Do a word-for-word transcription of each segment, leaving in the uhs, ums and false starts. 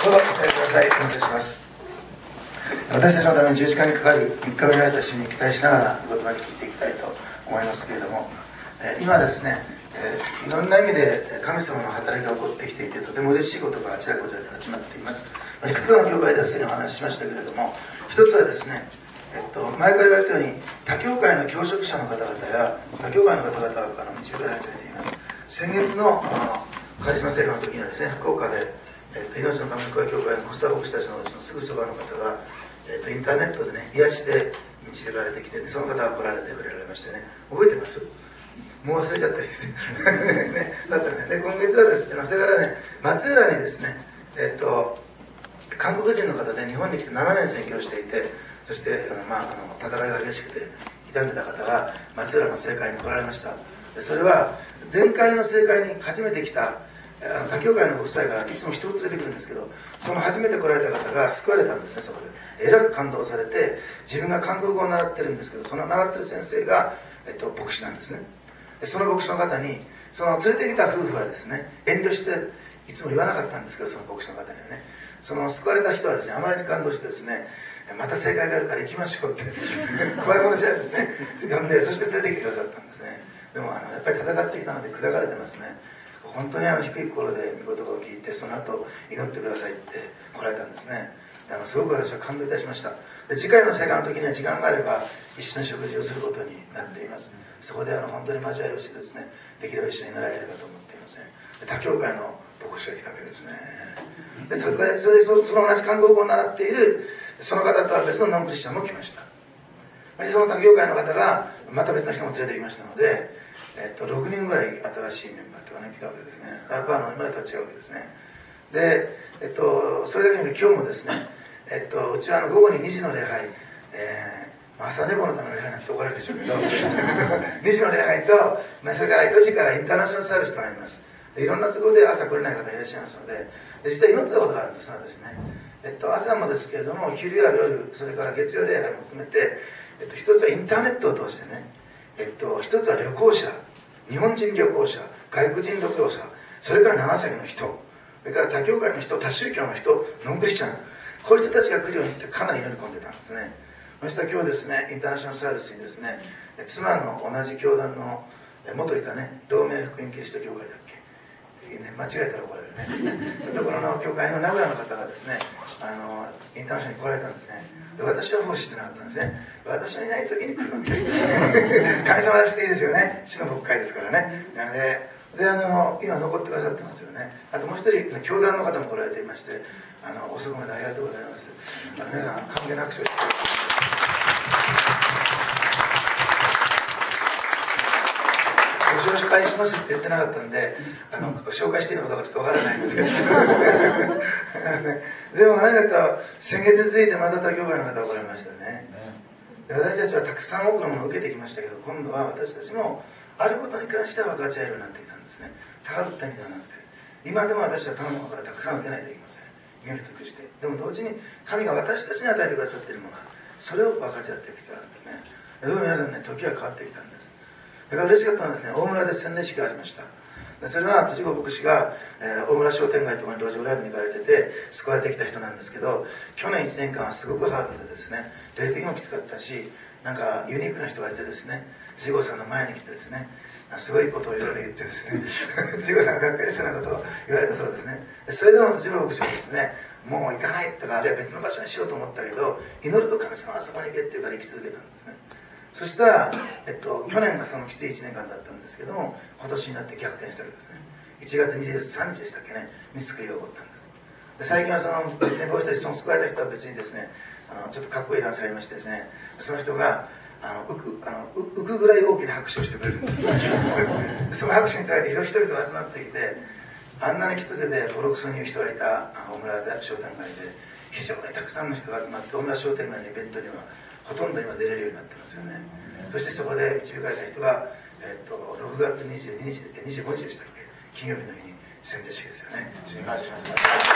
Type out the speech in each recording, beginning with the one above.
どうぞお伝えください。お見せします。私たちのために十字架にかかりみっかめられた主に期待しながら言葉に聞いていきたいと思いますけれども、えー、今ですね、えー、いろんな意味で神様の働きが起こってきていて、とても嬉しいことがあちらこちらで始まっています。いくつかの教会ではすでにお話ししましたけれども、一つはですね、えっと、前から言われたように他教会の教職者の方々や他教会の方々から導かれ始めています。先月のカリスマ聖火の時にはですね、福岡で、えっと、命の神福岡教会のコスタ牧師たちのうちのすぐそばの方が、えっと、インターネットでね、癒しで導かれてきて、その方が来られてくれられましてね、覚えてます？もう忘れちゃったりしてね、だったね。で、今月はですね、それからね、松浦にですね、えっと、韓国人の方で日本に来てななねん宣教していて、そしてあの、まあ、あの戦いが激しくて傷んでた方が松浦の政界に来られました。でそれは前回の政界に初めて来たあの他教会のご夫妻がいつも人を連れてくるんですけど、その初めて来られた方が救われたんですね。そこでえらく感動されて、自分が韓国語を習ってるんですけど、その習ってる先生が、えっと、牧師なんですね。でその牧師の方に、その連れてきた夫婦はですね、遠慮していつも言わなかったんですけど、その牧師の方にはね、その救われた人はですね、あまりに感動してですね、また正解があるから行きましょうって怖いもの知らずですね呼んで、そして連れてきてくださったんですね。でもあのやっぱり戦ってきたので砕かれてますね。本当にあの低い心で御言葉を聞いて、その後祈ってくださいって来られたんですね。あのすごく私は感動いたしました。で次回の聖火の時には時間があれば一緒に食事をすることになっています。そこであの本当に交わりをしてですね、できれば一緒に習えればと思っていますね。他教会の牧師が来たわけですね。でそれでそれでその同じ韓国語を習っているその方とは別のノンクリスチャンも来ました。その他教会の方がまた別の人も連れてきましたので、えっと、ろくにんぐらい新しいメンバーとかね来たわけですね。やっぱあの今とは違うわけですね。で、えっと、それだけに今日もですね、えっと、うちはあの午後ににじの礼拝、えー、朝寝坊のための礼拝なんて怒られるでしょうけどにじの礼拝と、まあ、それからよじからインターナショナルサービスとあります。でいろんな都合で朝来れない方いらっしゃいますので、で実際祈ってたことがあるんですがですね、えっと、朝もですけれども昼や夜、それから月曜礼拝も含めて、えっと、一つはインターネットを通してね、えっと、一つは旅行者、日本人旅行者、外国人旅行者、それから長崎の人、それから他教会の人、多宗教の人、ノンクリスチャン、こういう人たちが来るようにってかなり祈り込んでたんですね。そしたら今日ですね、インターナショナルサービスにですね、妻の同じ教団の元いたね、同盟福音キリスト教会だっけ、ね、間違えたら怒られるねところの教会の名古屋の方がですね、あのインターナショナルに来られたんですね。で私はもう知ってなかったんですね。私のいない時に来るわけです神様らしくていいですよね。主の牧会ですからね。なのでであの今残ってくださってますよね。あともう一人教団の方も来られていまして、あの遅くまでありがとうございます。あの皆さん関係なくしてご紹介しますって言ってなかったんで、あの紹介していいのかどうかちょっとわからないのででも何かと先月続いてまた他教会の方が来られましたよね。で私たちはたくさん多くのものを受けてきましたけど、今度は私たちもあることに関しては分かち合えるようになってきたんですね。高ぶった意味ではなくて、今でも私は他のものからたくさん受けないといけません。身を低くして、でも同時に神が私たちに与えてくださっているものがある、それを分かち合っていく必要があるんですね。でも皆さんね、時は変わってきたんです。だから嬉しかったのはですね、大村で洗礼式がありました。それは辻子牧師が、えー、大村商店街とかに路上ライブに行かれてて救われてきた人なんですけど、去年いちねんかんはすごくハードでですね、霊的もきつかったし、なんかユニークな人がいてですね、辻子さんの前に来てですね、すごいことをいろいろ言ってですね辻子さんががっかりそうなことを言われたそうですね。それでも辻子牧師はですね、もう行かないとか、あるいは別の場所にしようと思ったけど、祈ると神様はそこに行けっていうから行き続けたんですね。そしたら、えっと、去年がそのきついいちねんかんだったんですけども、今年になって逆転したわけですね。いちがつにじゅうさんにちでしたっけね、に救いが起こったんです。で最近はその別に僕たちその救われた人は別にですね、あのちょっとかっこいい男性がいましてですね、その人があの浮くあの浮くぐらい大きな拍手をしてくれるんですその拍手につられて人々が集まってきて、あんなにきつくでボロクソに言う人がいた大村商店街で非常にたくさんの人が集まって、大村商店街のイベントにはほとんど今出れるようになってますよね。そしてそこで導かれた人が、えっと、ろくがつにじゅうににちでにじゅうごにちでしたっけ、金曜日の日に洗礼式ですよね。主に感謝します。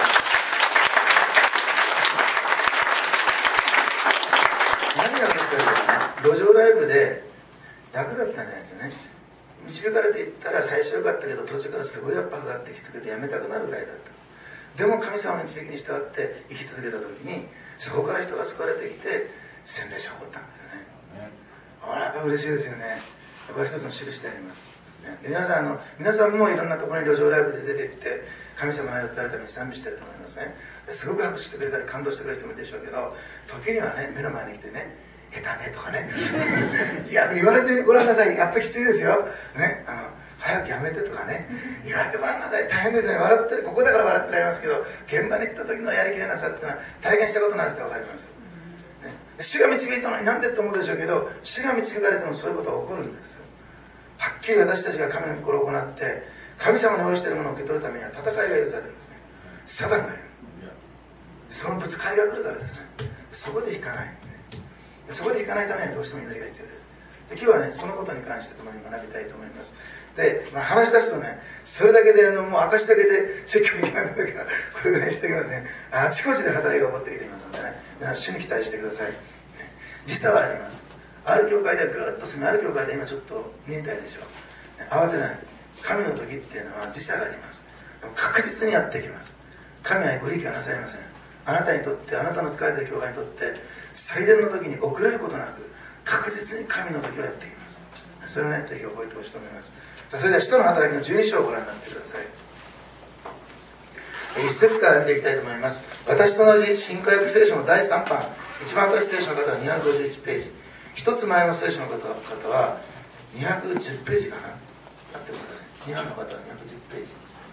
何が嬉しかったかな、路上ライブで楽だったんじゃないですよね。導かれていったら最初良かったけど、途中からすごい圧迫があってきつくてやめたくなるぐらいだった。 でも神様の導きに従って生き続けた時に、そこから人が救われてきて洗礼者が起こったんですよね。あれやっぱり嬉しいですよね。これ一つの印であります。で皆さんあの皆さんもいろんなところに路上ライブで出て行って神様の愛を伝えるために賛美してると思いますね。すごく拍手してくれたり感動してくれる人もいるでしょうけど、時にはね、目の前に来てね、下手ねとかねいや言われてごらんなさい、やっぱりきついですよ、ね、あの早くやめてとかね言われてごらんなさい、大変ですよね。笑ってる、ここだから笑ってられますけど、現場に行った時のやりきれなさっていうのは体験したことのある人は分かります、ね、主が導いたのになんでって思うでしょうけど、主が導かれてもそういうことは起こるんですよ。はっきり私たちが神の心を行って神様に応じているものを受け取るためには戦いが許されるんですね。サタンがいる、そのぶつかりが来るからですね。そこで引かない、ね、そこで引かないためにはどうしても祈りが必要です。で今日はね、そのことに関して共に学びたいと思います。で、まあ、話し出すとね、それだけであのもう証だけで説教できなくなるから、これぐらいしておきますね。あちこちで働きが起こってきていますのでね、主に期待してください。ね、時差はあります。ある教会ではぐーっと進み、ある教会で今ちょっと忍耐でしょう、ね、慌てない。神の時っていうのは時差があります。でも確実にやってきます。神はごひいきはなさいません。あなたにとって、あなたの仕えている教会にとって最善の時に遅れることなく確実に神の時はやってきます。それをね、ぜひ覚えてほしいと思います。それでは使徒の働きのじゅうに章をご覧になってください。一節から見ていきたいと思います。私と同じ新科学聖書のだいさん版、一番新しい聖書の方はにひゃくごじゅういちページ、一つ前の聖書の方はにひゃくじゅうページかな、合ってますかね。にばんの方はにひゃくじゅうページ、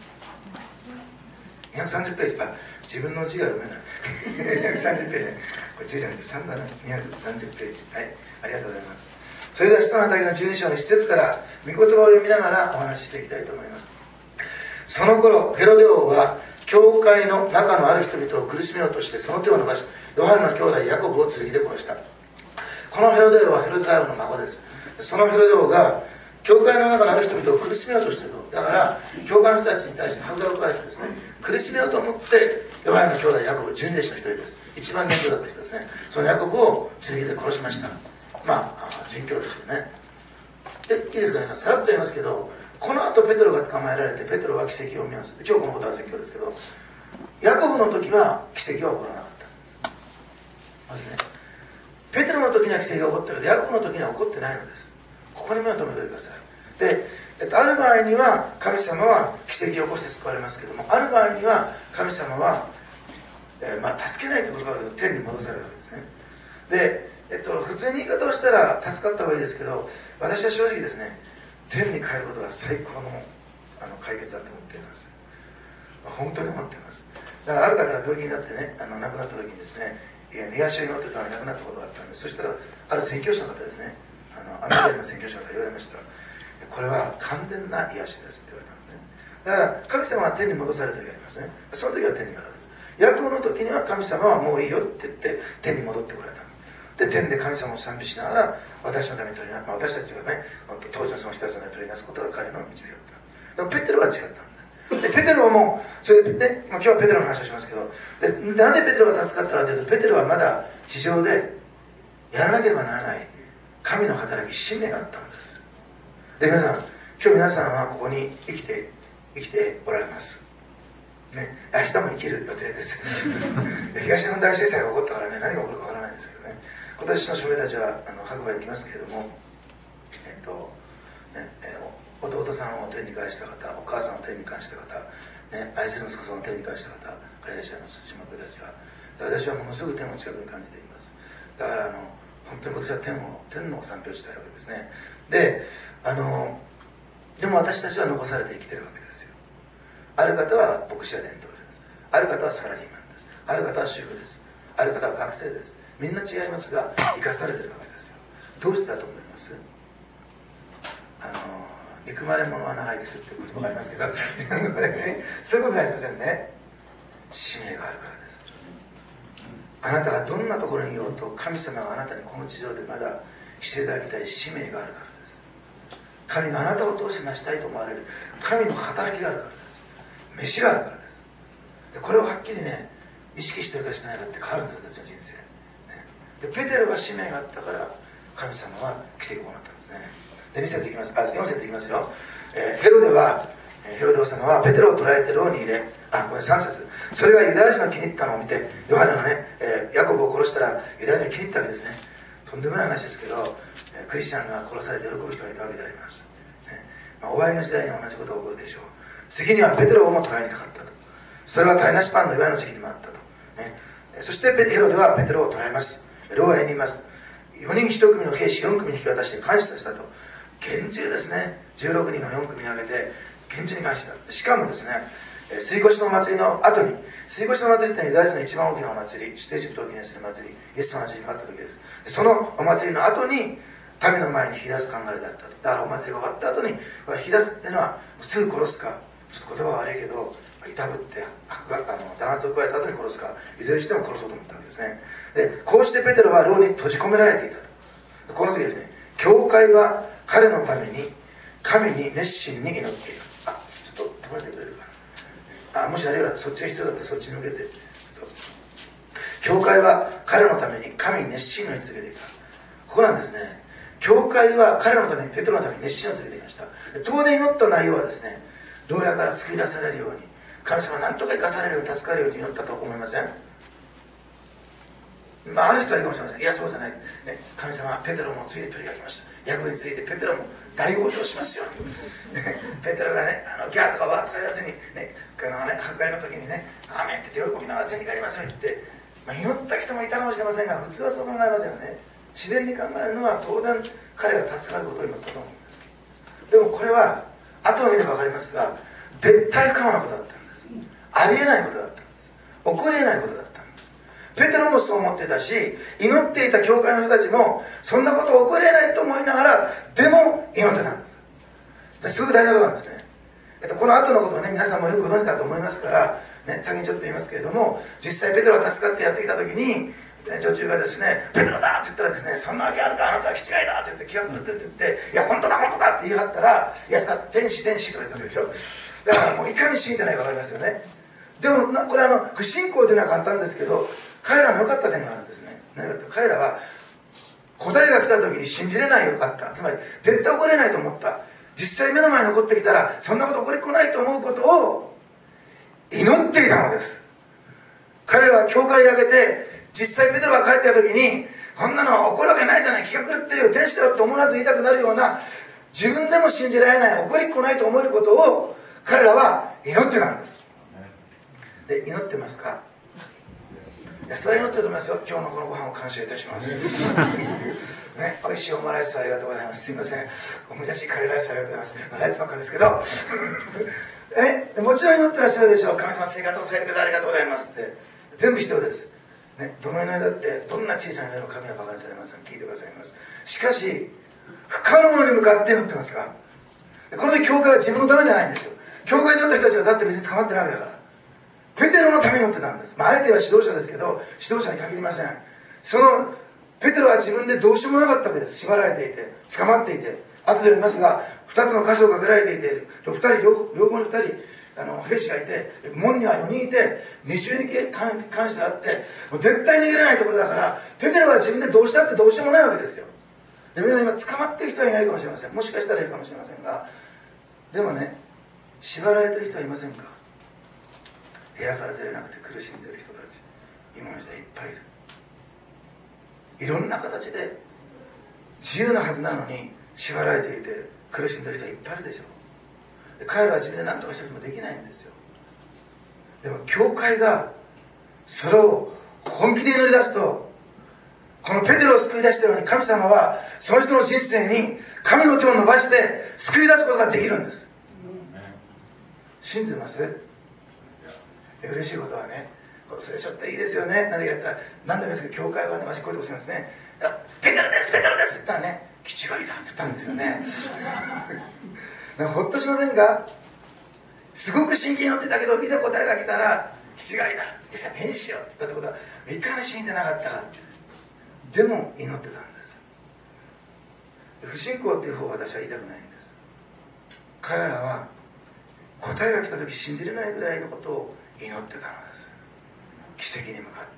にひゃくさんじゅうページ、あ、自分の字が読めないにひゃくさんじゅうページね、これじゅうじゃなくてさんだな、にひゃくさんじゅうページ、はい、ありがとうございます。それでは使徒の働きのじゅうに章の一節から御言葉を読みながらお話ししていきたいと思います。その頃ヘロデ王は教会の中のある人々を苦しめようとしてその手を伸ばし、ヨハネの兄弟ヤコブを剣で殺した。このヘロデ王はヘロデ大王の孫です。そのヘロデ王が教会の中のある人々を苦しめようとしていると。だから教会の人たちに対して迫害を加えてですね、苦しめようと思ってヨハネの兄弟ヤコブ、純弟子の一人です。一番年長だった人ですね。そのヤコブを剣で殺しました。まあ殉教ですよね。でいいですかね、さらっと言いますけど、この後ペテロが捕まえられてペテロは奇跡を見ます。今日このことは説教ですけど、ヤコブの時は奇跡は起こらなかったんです。そうですね。ペテロの時には奇跡が起こったけどヤコブの時には起こってないのです。ここに目を留めておいてください。で、えっと、ある場合には神様は奇跡を起こして救われますけども、ある場合には神様は、えーまあ、助けないという言葉があるけど天に戻されるわけですね。で、えっと、普通に言い方をしたら助かった方がいいですけど、私は正直ですね、天に帰ることが最高の、あの解決だと思っています。本当に思っています。だからある方が病気になってね、あの亡くなった時にですね、癒しを祈ってたのに亡くなったことがあったんです。そしたらある宣教師の方ですね、あのアメリカ人の宣教師の方が言われました。これは完全な癒しですって言われたんですね。だから神様は天に戻された時がありますね。その時は天に戻るんです。ヤコブの時には神様はもういいよって言って天に戻ってこられた。で天で神様を賛美しながら私のために取りな、まあ、私たちがね当時のその人たちのために取りなすことが彼の導きだった。でもペテロは違ったんです。でペテロもそれで、ね、まあ、今日はペテロの話をしますけど、でなんでペテロが助かったかというと、ペテロはまだ地上でやらなければならない神の働き、使命があったのです。で皆さん、今日皆さんはここに生きて生きておられます、ね、明日も生きる予定です東日本大震災が起こったからね、何が起こるかわからないんですけどね、今年の署名たちはあの白馬に行きますけれども、えっとねえー、弟さんを天に返した方、お母さんを天に返した方、ね、愛する息子さんを天に返した方がいらっしゃいます、島君たちは。私はものすごく天を近くに感じています。だからあの本当に今年は天を天の賛美をしたいわけですね。であのでも私たちは残されて生きてるわけですよ。ある方は牧師や伝統者です。ある方はサラリーマンです。ある方は主婦です。ある方は学生です。みんな違いますが生かされてるわけですよ。どうしてだと思います？あの憎まれ者は長生きするっていう言葉がありますけどこれ、ね、そういうことじゃありませんね。使命があるからです。あなたがどんなところにいようと神様があなたにこの地上でまだしていただきたい使命があるからです。神があなたを通して成したいと思われる神の働きがあるからです。飯があるからです。でこれをはっきりね意識してるかしてないかって変わるんです、私の人生、ね、でペテロは使命があったから神様は奇跡を行ったんですね。でに節いきます、あよん節いきますよ、えー、ヘロデはヘロデ王様はペテロを捕らえて牢に入れ、 あ、これさん節、それがユダヤ人の気に入ったのを見て、ヨハネのね、えー、ヤコブを殺したらユダヤ人が気に入ったわけですね。とんでもない話ですけど、えー、クリスチャンが殺されて喜ぶ人がいたわけであります、ね。まあ、終わりの時代には同じことが起こるでしょう。次にはペテロをも捕らえにかかったと。それは種なしパンの祝いの時期でもあったと、ね。そしてヘロデはペテロを捕らえます。牢屋にいます。よにんいち組の兵士よん組に引き渡して監視させたと。厳重ですね。じゅうろくにんをよん組に挙げて厳重に監視した。しかもですね、水越のお祭りの後に、水越のお祭りってユダヤ人の一番大きなお祭り、出エジプトを記念する祭り、イエス様の地に変わった時です。そのお祭りの後に民の前に引き出す考えであったと。だからお祭りが終わった後に引き出すっていうのはすぐ殺すか、ちょっと言葉は悪いけどいたぶってあの弾圧を加えた後に殺すか、いずれにしても殺そうと思ったわけですね。でこうしてペテロは牢に閉じ込められていたと。この次ですね、教会は彼のために神に熱心に祈っている。あ、ちょっと止めてくれるかな。あ、もしあるいはそっちが必要だったらそっちに向けて。ちょっと教会は彼のために神に熱心に祈り続けていた。ここなんですね。教会は彼のために、ペテロのために熱心を続けていました。当然祈った内容はですね、牢屋から救い出されるように、神様何とか生かされるように、助かるように祈ったと思いません？まあ、ある人はいいかもしれません。いや、そうじゃない、ね、神様、ペテロもついに取り上げました。ヤコブについてペテロも大往生しますようにペテロがね、あのギャーとかワーとかやつにね、あのね、破壊の時にね、アーメンって言って喜びながら手に帰りますように言って、まあ、祈った人もいたかもしれませんが、普通はそう考えますよね。自然に考えるのは当然彼が助かることを祈ったと思います。でもこれは後を見れば分かりますが、絶対不可能なことだったんです。ありえないことだったんです。起こりえないことだった。ペテロもそう思ってたし、祈っていた教会の人たちもそんなこと起こりえないと思いながらでも祈ってたんです。すごく大事なことなんですね。えっと、この後のことをね、皆さんもよくご存知だと思いますから、ね、先にちょっと言いますけれども、実際ペテロが助かってやってきた時に、ね、女中がですね、ペテロだって言ったらですね、そんなわけあるか、あなたは気違いだって言って気が狂ってるって言って、いや本当だ本当だって言い張ったら、いやさ、天使天使とか言ったわけでしょ。だからもういかに信じてないか分かりますよね。でもこれあの不信仰というのは簡単ですけど、彼らの良かった点があるんですね。彼らは答えが来た時に信じれないよかった、つまり絶対起これないと思った、実際目の前に起こってきたらそんなこと起こりこないと思うことを祈っていたのです。彼らは教会に挙げて、実際ペテロが帰ってきた時に、こんなの起こるわけないじゃない、気が狂ってるよ、天使だよって思わず言いたくなるような、自分でも信じられない、起こりっこないと思えることを彼らは祈ってたんです。で、祈ってますか？いや、それは祈ってると思いますよ。今日のこのご飯を感謝いたしますね、美味しいオムライスありがとうございます。すいません、おむじゃしいカレーライスありがとうございます。ライスばっかですけどね、もちろん祈ってらっしゃるでしょう。神様、生活をされてくれてありがとうございますって全部必要です、ね、どの祈りだってどんな小さな祈りの神はバカにされません。聞いてくださいます。しかし不可能に向かって祈ってますか？この時教会は自分のためじゃないんですよ。教会に祈った人たちはだって別に捕まってないわけだから、ペテロのために祈ってたんです。まあ、あえては指導者ですけど、指導者に限りません。そのペテロは自分でどうしようもなかったわけです。縛られていて、捕まっていて、後で読みますが、ふたつの箇所をかけられていて、ふたり 両, 両方にふたりあの兵士がいて、門にはよにんいて、二重に監視があって、もう絶対逃げれないところだから、ペテロは自分でどうしたってどうしようもないわけですよ。で、皆さん今捕まってる人はいないかもしれません。もしかしたらいるかもしれませんが、でもね、縛られてる人はいませんか？部屋から出れなくて苦しんでいる人たち、今の時代いっぱいいる。いろんな形で自由なはずなのに縛られていて苦しんでいる人いっぱいいるでしょう。で、彼らは自分で何とかしたりもできないんですよ。でも教会がそれを本気で祈り出すと、このペテロを救い出したように神様はその人の人生に神の手を伸ばして救い出すことができるんです。信じてます？で、嬉しいことはね、聖書っていいですよね。何でやったら何度も言いますけど、教会はね、マジこういうとこしますね。ペテロですペテロですって言ったらね、気違いだって言ったんですよねなんかほっとしませんか？すごく真剣に祈ってたけど、いざ答えが来たら気違いだ、いざ天使よって言ったってことはいかに信じてなかったかって。でも祈ってたんです。不信仰っていう方は私は言いたくないんです。彼らは答えが来た時信じれないぐらいのことを祈ってたのです。奇跡に向かって。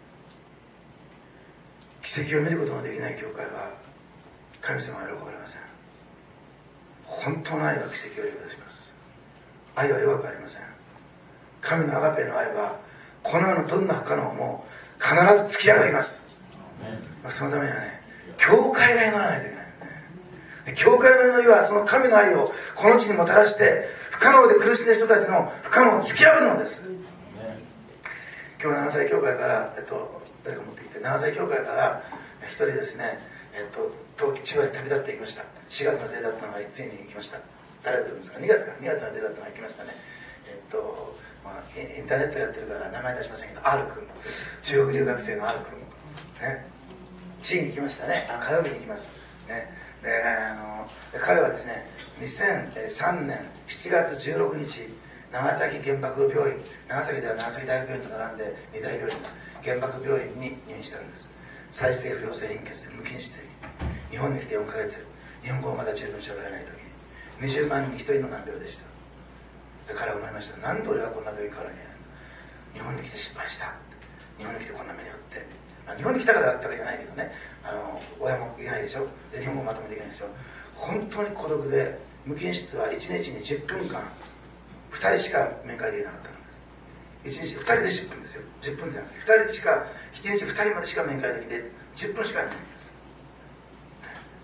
奇跡を見ることのできない教会は神様は喜ばれません。本当の愛は奇跡を呼び出します。愛は弱くありません。 神のアガペの愛はこの世のどんな不可能も必ず突き上がります。そのためにはね、教会が祈らないといけないんだね。教会の祈りはその神の愛をこの地にもたらして、不可能で苦しんでいる人たちの不可能を突き破るのです。今日長崎教会から、えっと、誰か持ってきて、長崎教会から一人ですね、えっと、東千葉に旅立っていきました。しがつの出だったのがついに行きました。誰だと思うんですか？にがつか、にがつの出だったのが行きましたね。えっと、まあ、インターネットやってるから名前出しませんけど、 R 君、中国留学生の R 君ね、地位に行きましたね。あの火曜日に行きますね。で、あので彼はですね、にせんさんねんしちがつじゅうろくにち、長崎原爆病院、長崎では長崎大学病院と並んでに大病院です。原爆病院に入院したんです。再生不良性貧血で無菌室に。日本に来てよんかげつ、日本語をまだ十分喋れない時ににじゅうまんにんにひとりの難病でした。で彼は思いました。なんで俺はこんな病院からにいないんだ。日本に来て失敗した。日本に来てこんな目に遭って、まあ、日本に来たからだったわけじゃないけどね、あの親もいないでしょ。で日本語まとめていけないでしょ。本当に孤独で、無菌室はいちにちにじゅっぷんかんふたりしか面会できなかったのです。いちにちふたりでじゅっぷんですよ。じゅっぷんじゃなくてふたりでしか、いちにちふたりまでしか面会できてじゅっぷんしかいないんです。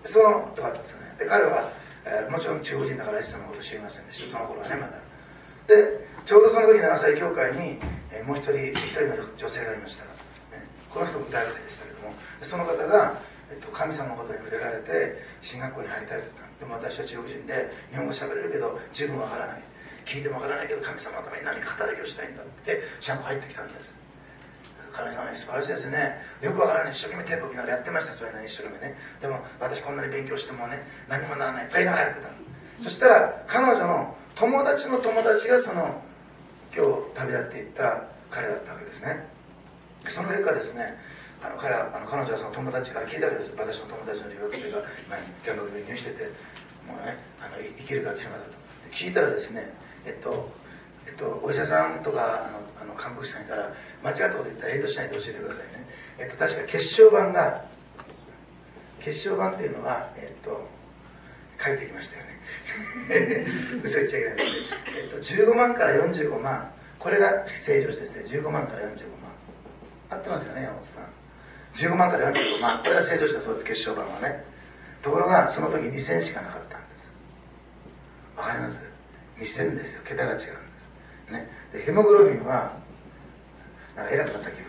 そのとかあったんですよね。で彼は、えー、もちろん中国人だからイエス様のこと知りませんでした。その頃はね、まだ。でちょうどその時長崎教会に、えー、もう一人一人の女性がいました、ね、この人も大学生でしたけども、その方が、えっと、神様のことに触れられて進学校に入りたいと言った。でも私は中国人で日本語喋れるけど十分わからない、聞いてもわからないけど神様のために何か働きをしたいんだってシャンプー入ってきたんです。神様に素晴らしいですね。よくわからない、一生懸命テープをきながらやってました。そういうのに一生懸命ね。でも私こんなに勉強してもね何もならないと言いながらやってた。そしたら彼女の友達の友達がその今日旅立っていった彼だったわけですね。その結果ですね、あの彼はあの彼女はその友達から聞いたわけです。私の友達の留学生が今原爆病院に入院してて、もうねあの生きるかっていうのかだと聞いたらですね、えっとえっと、お医者さんとかあのあの看護師さんいたら間違ったこと言ったら遠慮しないで教えてくださいね。えっと、確か血小板が血小板っていうのは、えっと、書いてきましたよね嘘言っちゃいけないですね、えっと、じゅうごまんからよんじゅうごまん、これが正常値ですね。じゅうごまんからよんじゅうごまん合ってますよね山本さん。じゅうごまんからよんじゅうごまん、これが正常値だそうです。血小板はね。ところがその時にせんしかなかったんです。わかります？にせんですよ。桁が違うんですね。でヘモグロビンはなんか偉くなった気分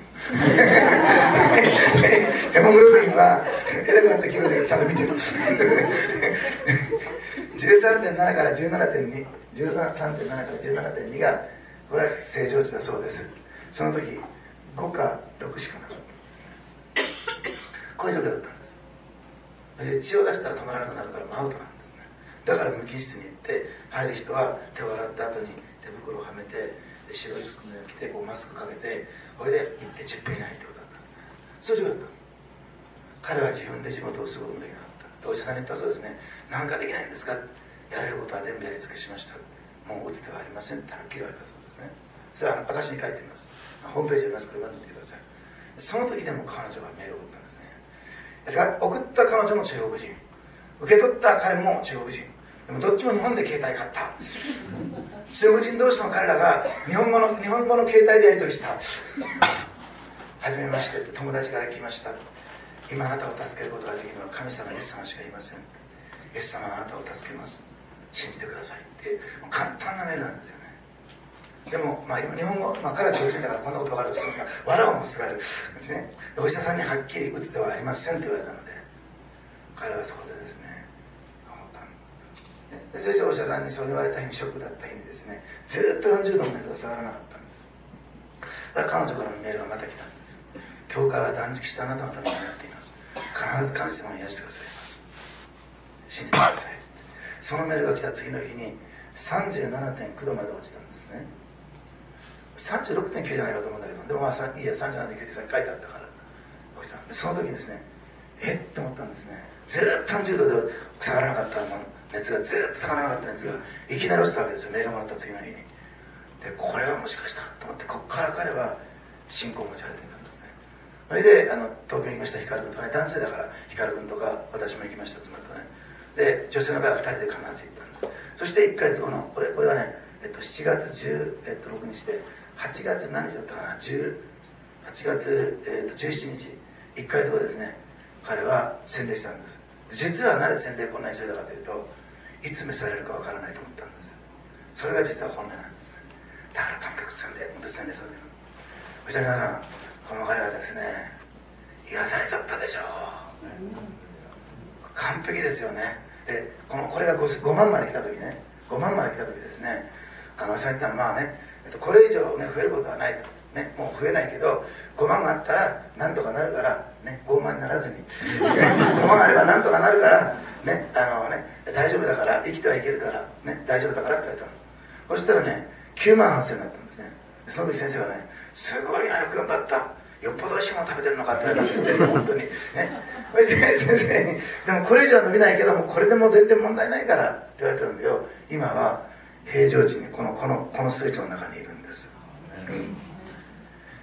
ヘモグロビンは偉くなった気分だけどちゃんと見てるじゅうさんてんなな から じゅうななてんに じゅうさんてんなな から じゅうななてんに がこれは正常値だそうです。その時ごかろくしかなかったんですね。こういう状況だったんです。で血を出したら止まらなくなるからアウトなんですね。だから無菌室に行って入る人は手を洗った後に手袋をはめて、で白い服を着てこうマスクかけて、これで行ってじゅっぷん以内ってことだったんですね。そういう状況だった。彼は自分で自分をどうすることもできなかった。お医者さんに言ったそうですね。何かできないんですか。やれることは全部やり尽くしました。もう打つ手はありませんってはっきり言われたそうですね。それは証に書いています。ホームページありますから読んでみてください。その時でも彼女はメールを送ったんですね。ですから送った彼女も中国人、受け取った彼も中国人、でもどっちも日本で携帯買った。中国人同士の彼らが日本語の日本語の携帯でやり取りした。はじめましてって友達から来ました。今あなたを助けることができるのは神様イエス様しかいません。イエス様はあなたを助けます。信じてくださいって簡単なメールなんですよね。でも、まあ、日本語、まあ、彼は中国人だからこんなことばかりを使うんですが、藁をもすがるですね。お医者さんにはっきり打つ手はありませんって言われたので、彼はそこでですね思ったんで、そしてお医者さんにそう言われた日にショックだった日にですね、ずっとよんじゅうどの熱が下がらなかったんです。だから彼女からのメールがまた来たんです。教会は断食してあなたのためにやっています。必ず神様を癒してくださいます。信じてください。そのメールが来た次の日に さんじゅうななてんきゅう 度まで落ちたんですね。さんじゅうろくてんきゅう じゃないかと思うんだけど、でもまあいいや さんじゅうななてんきゅう って書いてあったから落ちたんで、その時にですね、えっって思ったんですね。ずっとさんじゅうどで下がらなかった熱が、ずっと下がらなかった熱がいきなり落ちたわけですよ。メールもらった次の日に。でこれはもしかしたらと思って、ここから彼は信仰を持ち始めたんですね。それであの東京に行きました光君とかね、男性だから光君とか私も行きました、妻とね。で女性の場合はふたりで必ず行ったんです。そしていっかげつごのこれこれはね、えっと、しちがつじゅうろくにちではちがつ何日だったかな、はちがつ、えー、とじゅうしちにち、いっかげつごですね、彼は洗礼したんです。実はなぜ洗礼こんなに急いだかというと、いつ召されるかわからないと思ったんです。それが実は本音なんですね。だからとにかく洗礼、本当に洗礼される。そして皆さん、この彼はですね、癒されちゃったでしょう。完璧ですよね。で、このこれが 5, ごまんまで来た時ね、ごまんまで来た時ですね、あのさっき言ったまあね、えっと、これ以上、ね、増えることはないと、ね、もう増えないけどごまんがあったらなんとかなるから、ね、傲慢にならずにごまんあればなんとかなるから、ね、あのね、大丈夫だから生きてはいけるから、ね、大丈夫だからって言われたの。そしたらねきゅうまんはっせんになったんですね。でその時先生がね、すごいな、よく頑張った、よっぽどおいしいもの食べてるのかって言われたんですって本当にね。そして先生に、でもこれ以上は伸びないけどもこれでも全然問題ないからって言われたんだけど、今は平常時にこのこのこの数値の中にいるんです、うん、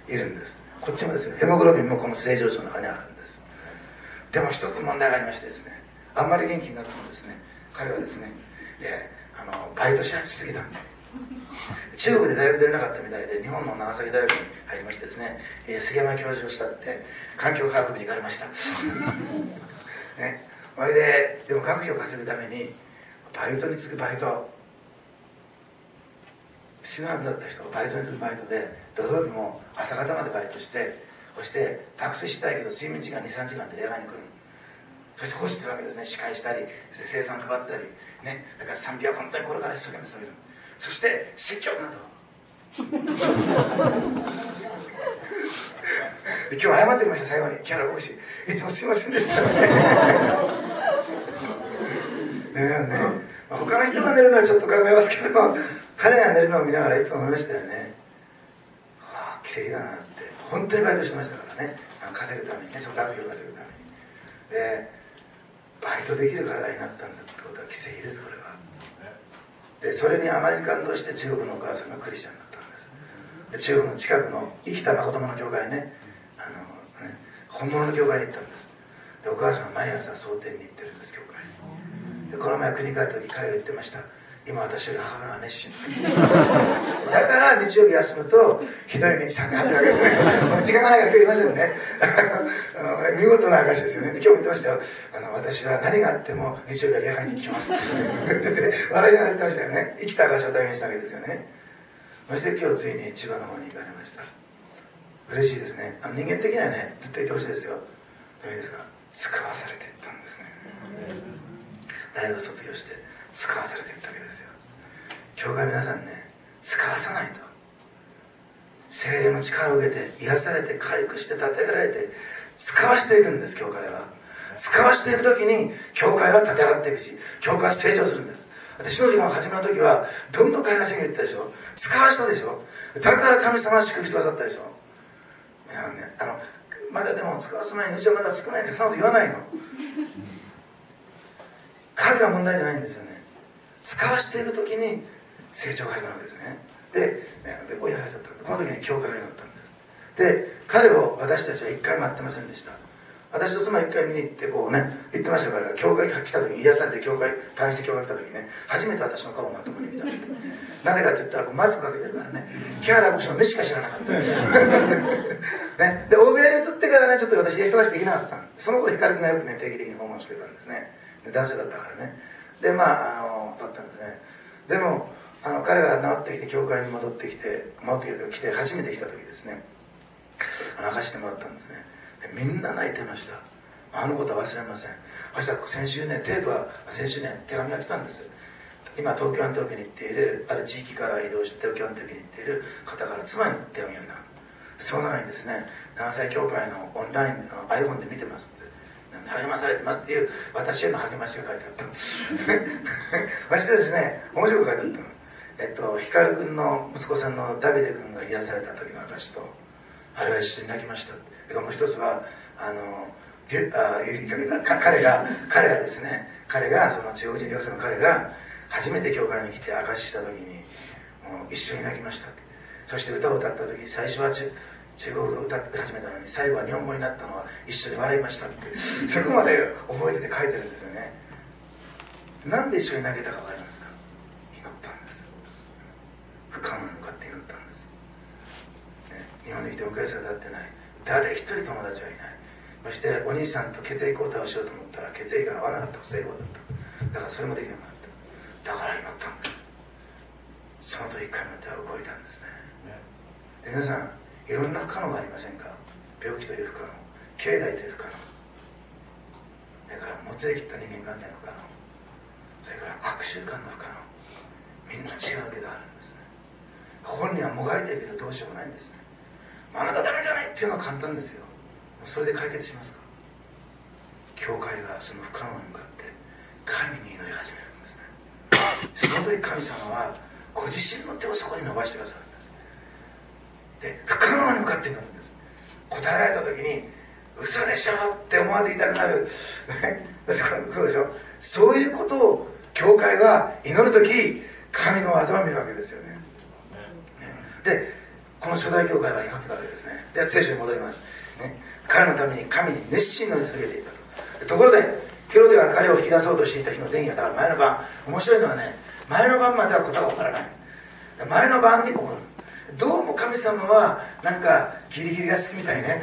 いるんです。こっちもですよ、ヘモグロビンもこの正常値の中にあるんです。でも一つ問題がありましてですね、あんまり元気になってもですね、彼はですね、であのバイトしすぎたんで、中国で大学出れなかったみたいで日本の長崎大学に入りましてですね、えー、杉山教授をしたって環境科学部に行かれましたね、それででも学費を稼ぐためにバイトに次ぐバイト、死ぬはずだった人がバイトに次ぐバイトで土曜日も朝方までバイトして、そして爆睡したいけど睡眠時間にさんじかんで礼拝に来る。そして奉仕するわけですね。司会したり生産配ったりね、だから賛美は本当にこれから一生懸命される。そして説教などで今日謝ってきました。最後に木原牧師、いつもすいませんでしたねねね、まあ、他の人が寝るのはちょっと考えますけども、彼が寝るのを見ながらいつも思いましたよね。はあ、奇跡だなって。本当にバイトしてましたからね、稼ぐためにね、その学費を稼ぐために。でバイトできる体になったんだってことは奇跡です、これは。でそれにあまりに感動して中国のお母さんがクリスチャンだったんです。で中国の近くの生きた誠の教会ね、あのね、本物の教会に行ったんです。でお母さんは毎朝蒼天に行ってるんです、教会に。でこの前国に帰った時彼が言ってました。今私より母が熱心だから日曜日休むとひどい目に参加ってるわけですね時間がないから今日言いませんねあの、ね、見事な証ですよね。で今日も言ってましたよ。あの私は何があっても日曜日は礼拝に来ますで笑いながら言ってましたよね。生きた証を体現したわけですよね。そして今日ついに千葉の方に行かれました。嬉しいですね。あの人間的にはねずっといてほしいですよ。ダメですか、使わされていったんですね。大学を卒業して使わされていったわけですよ。教会皆さんね、使わさないと。聖霊の力を受けて癒されて回復して立て上げられて使わしていくんです。教会は使わしていくときに教会は立て上がっていくし、教会は成長するんです。私の時間始めの時はどんどん海外宣言言ったでしょ。使わしたでしょ。だから神様は祝福してくださったでしょ。いや、ね、あのまだでも使わせないのうちはまだ少ないんですよ。そんなこと言わないの。数が問題じゃないんですよね。使わしていくときに成長が始まるわけですね。で、でこういう話だったんで、この時に教会が祈ったんです。で、彼を私たちは一回待ってませんでした。私と妻一回見に行ってこうね、言ってましたから、教会来た時に癒されて教会、退院して教会来た時にね、初めて私の顔をまともに見たって。なぜかって言ったらこうマスクかけてるからね、木原牧師の目しか知らなかったんですね。で、大部屋に移ってからね、ちょっと私忙しくできなかったんで、その頃光君がよくね、定期的に訪問してくれたんですね。で男性だったからね。で、まあ、あの、だったんですね。でも、あの彼が治ってきて教会に戻ってきて戻ってきて初めて来た時ですね、あの明かしてもらったんですね。でみんな泣いてました。あのことは忘れません。そしたら先週ね、テープは先週ね、手紙が来たんです。今東京アンテオ家に行っているある地域から移動して東京アンテオ家に行っている方から妻に手紙が来た。その中にですね、長崎教会のオンラインあの iPhone で見てますって、励まされてますっていう私への励ましが書いてあったんですそしてですね、面白く書いてあったの。えっと、光君の息子さんのダビデ君が癒された時の証と、あれは一緒に泣きました。でもう一つはあのあ言いかけた彼が彼がですね、彼がその中国人留学生の彼が初めて教会に来て証しした時にもう一緒に泣きました。そして歌を歌った時に最初は中中国語を歌って始めたのに最後は日本語になったのは一緒に笑いましたってそこまで覚えてて書いてるんですよね。なんで一緒に泣けたか分かりますか。祈ったんです。不可能に向かって祈ったんです。 日本に来て向かい姿立ってない、誰一人友達はいない。そしてお兄さんと血液交代をしようと思ったら血液が合わなかった、不整合だった。だからそれもできなくなった。だから祈ったんです。その時神の手は動いたんですね。で皆さん、いろんな不可能がありませんか。病気という不可能、経済という不可能、だからもつれ切った人間関係の不可能、それから悪習慣の不可能、みんな違うけどあるんですね。本人はもがいてるけどどうしようもないんですね。あなたダメじゃないっていうのは簡単ですよ。それで解決しますか。教会がその不可能に向かって神に祈り始めるんですね。その時神様はご自身の手をそこに伸ばしてくださるんです。で不可能に向かって祈るんです。答えられた時に嘘でしょって思わず言いたくなるそうでしょ。そういうことを教会が祈る時、神の技を見るわけですよね。でこの初代教会は祈ってたわけですね。で聖書に戻ります、ね、彼のために神に熱心に祈り続けていたと。ところでヘロデが彼を引き出そうとしていた日の前夜だから前の晩、面白いのはね、前の晩まではことが分からない。前の晩に起こる。どうも神様はなんかギリギリが好きみたいね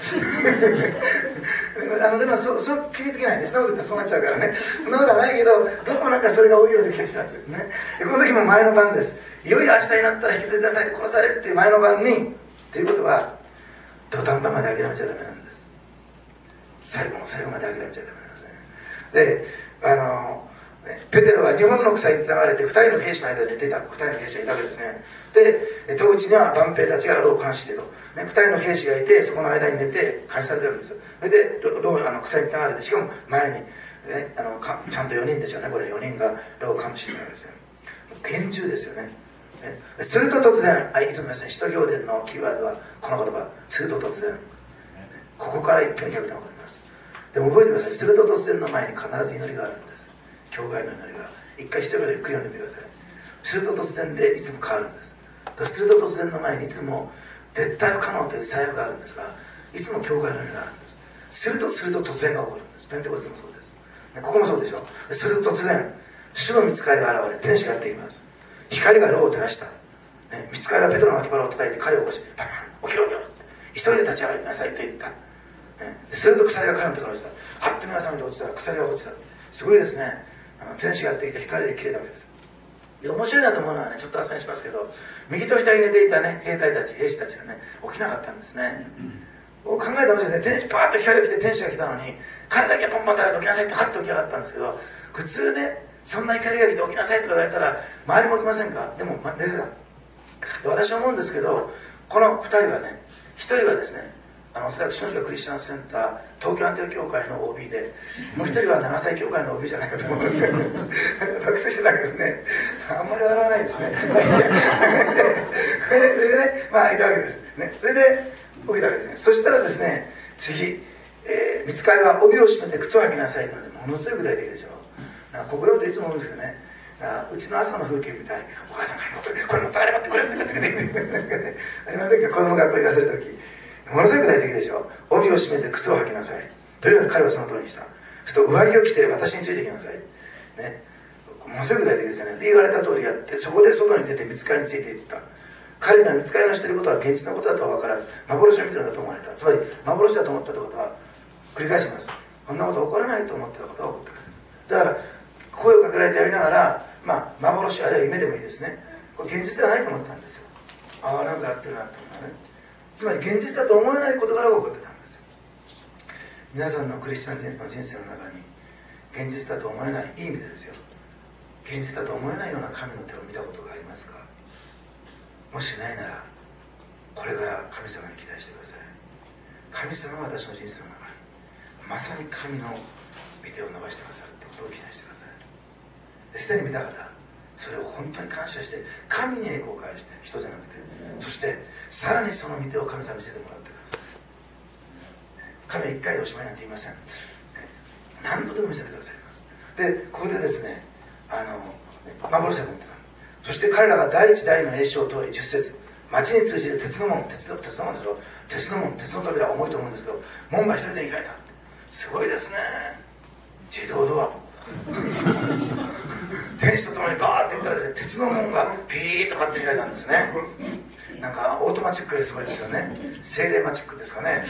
あのでもそうそう決めつけないね。そんなこと言ってそうなっちゃうからね。そんなことはないけど、どうもなんかそれが多いような気がしますね。でこの時も前の晩です。いよいよ明日になったら引きずり出されて殺されるっていう前の晩に、ということは土壇場まで諦めちゃダメなんです。最後の最後まで諦めちゃダメなんですね。であのペテロは日本の草につながれてふたりの兵士の間で寝ていた。ふたりの兵士がいたわけですね。で戸口には万兵たちが牢を監視していると、ね、ふたりの兵士がいてそこの間に寝て監視されてるわけですよ。それで牢あの草につながれて、しかも前に、ね、あのかちゃんとよにんですよね。これよにんが牢を監視しているわけですよ。厳重ですよね。ねすると突然、あいつもですね、使徒行伝のキーワードはこの言葉、すると突然、ここから一歩に逆転が起こります。でも覚えてください。すると突然の前に必ず祈りがあるんです。教会の祈りが。一回一人でゆっくり読んでみてください。すると突然でいつも変わるんです。すると突然の前にいつも絶対不可能という最悪があるんですが、いつも教会の祈りがあるんです。するとすると突然が起こるんです。ペンテコステもそうです。ここもそうでしょ。すると突然、主の御使いが現れ、天使がやってきます。光が牢を照らした。ね、御使いがペトロの脇腹を叩いて彼を起こし、パン起きろ起きろって急いで立ち上がりなさいと言った。ね、すると鎖が彼の手から落ちた。はっと目が覚めて落ちたら鎖が落ちた。すごいですね。あの天使がやってきて光で切れたわけです。で面白いなと思うのはね、ちょっと脱線しますけど、右と左に寝ていたね兵隊たち兵士たちがね起きなかったんですね。考えたもんですね。天使パーッと光が来て天使が来たのに彼だけポンポンと起きなさいってハッと起き上がったんですけど、普通ねそんな光が来て起きなさいとか言われたら周りも起きませんか。でも、ま、寝てた。で私は思うんですけど、このふたりはね、ひとりはですね、あのおそらく篠塚クリスチャンセンター東京アンティオ教会の オービー で、もう一人は長崎教会の オービー じゃないかと思う学生してたわけですね。あんまり笑わないですねそれでね、まあいたわけです、ね、それで起きたわけですね。そしたらですね、次、えー、御使いは帯を締めて靴を履きなさいというので、ものすごい具体的でしょ。なんかここ読むといつも思うんですけどね、うちの朝の風景みたい、お母さんがこれ持ってあれ持ってこれ持ってこれってありませんか。子供が学校行かせるときものすごい具体的でしょ。帯を締めて靴を履きなさいというのに彼はその通りにした。すると上着を着て私についてきなさい、ね、ものすごい具体的ですよね。で言われた通りやって、そこで外に出て御使いについていった。彼には御使いのしていることは現実のことだとは分からず、幻を見てるんだと思われた。つまり幻だと思ったということは、繰り返します、こんなこと起こらないと思ってたことが起こったからです。だから声をかけられてやりながら、まあ、幻あるいは夢でもいいですね、これ現実ではないと思ったんですよ。ああなんかやってるなって思うね。つまり現実だと思えない事柄が起こってたんですよ。皆さんのクリスチャンの人生の中に現実だと思えない、いい意味でですよ、現実だと思えないような神の手を見たことがありますか。もしないならこれから神様に期待してください。神様は私の人生の中にまさに神の御手を伸ばしてくださるってことを期待してください。すでに見た方、それを本当に感謝して神に栄光を返して、人じゃなくて、そしてさらにその御手を神様に見せてもらってください。神は一回でおしまいなんて言いません。何度でも見せてくださいます。でここでですね、あの幻が持ってた。そして彼らが第一第二の栄唱を通りじゅっ節、町に通じる鉄の門、鉄の鉄の門ですよ、鉄の門、鉄の扉、重いと思うんですけど、門が一人で開いた。すごいですね。自動ドア天使と共にバーって言ったらですね、鉄の門がピーッと勝手に開いたんですね。 なんかオートマチックよりすごいですよね。精霊マチックですかね。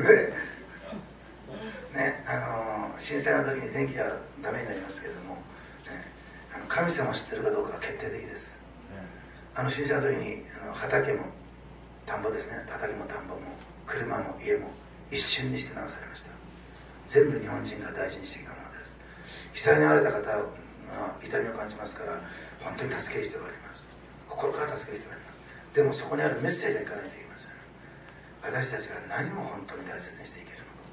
ね、あの震災の時に電気がダメになりますけれども、ね、あの神様を知ってるかどうかが決定的です。あの震災の時にあの畑も田んぼですね、畑も田んぼも車も家も一瞬にして流されました。全部日本人が大事にしてきたものです。被災に遭われた方は痛みを感じますから、本当に助ける必要があります。心から助ける必要があります。でもそこにあるメッセージがいかないといけません。私たちが何を本当に大切にしていけるのか。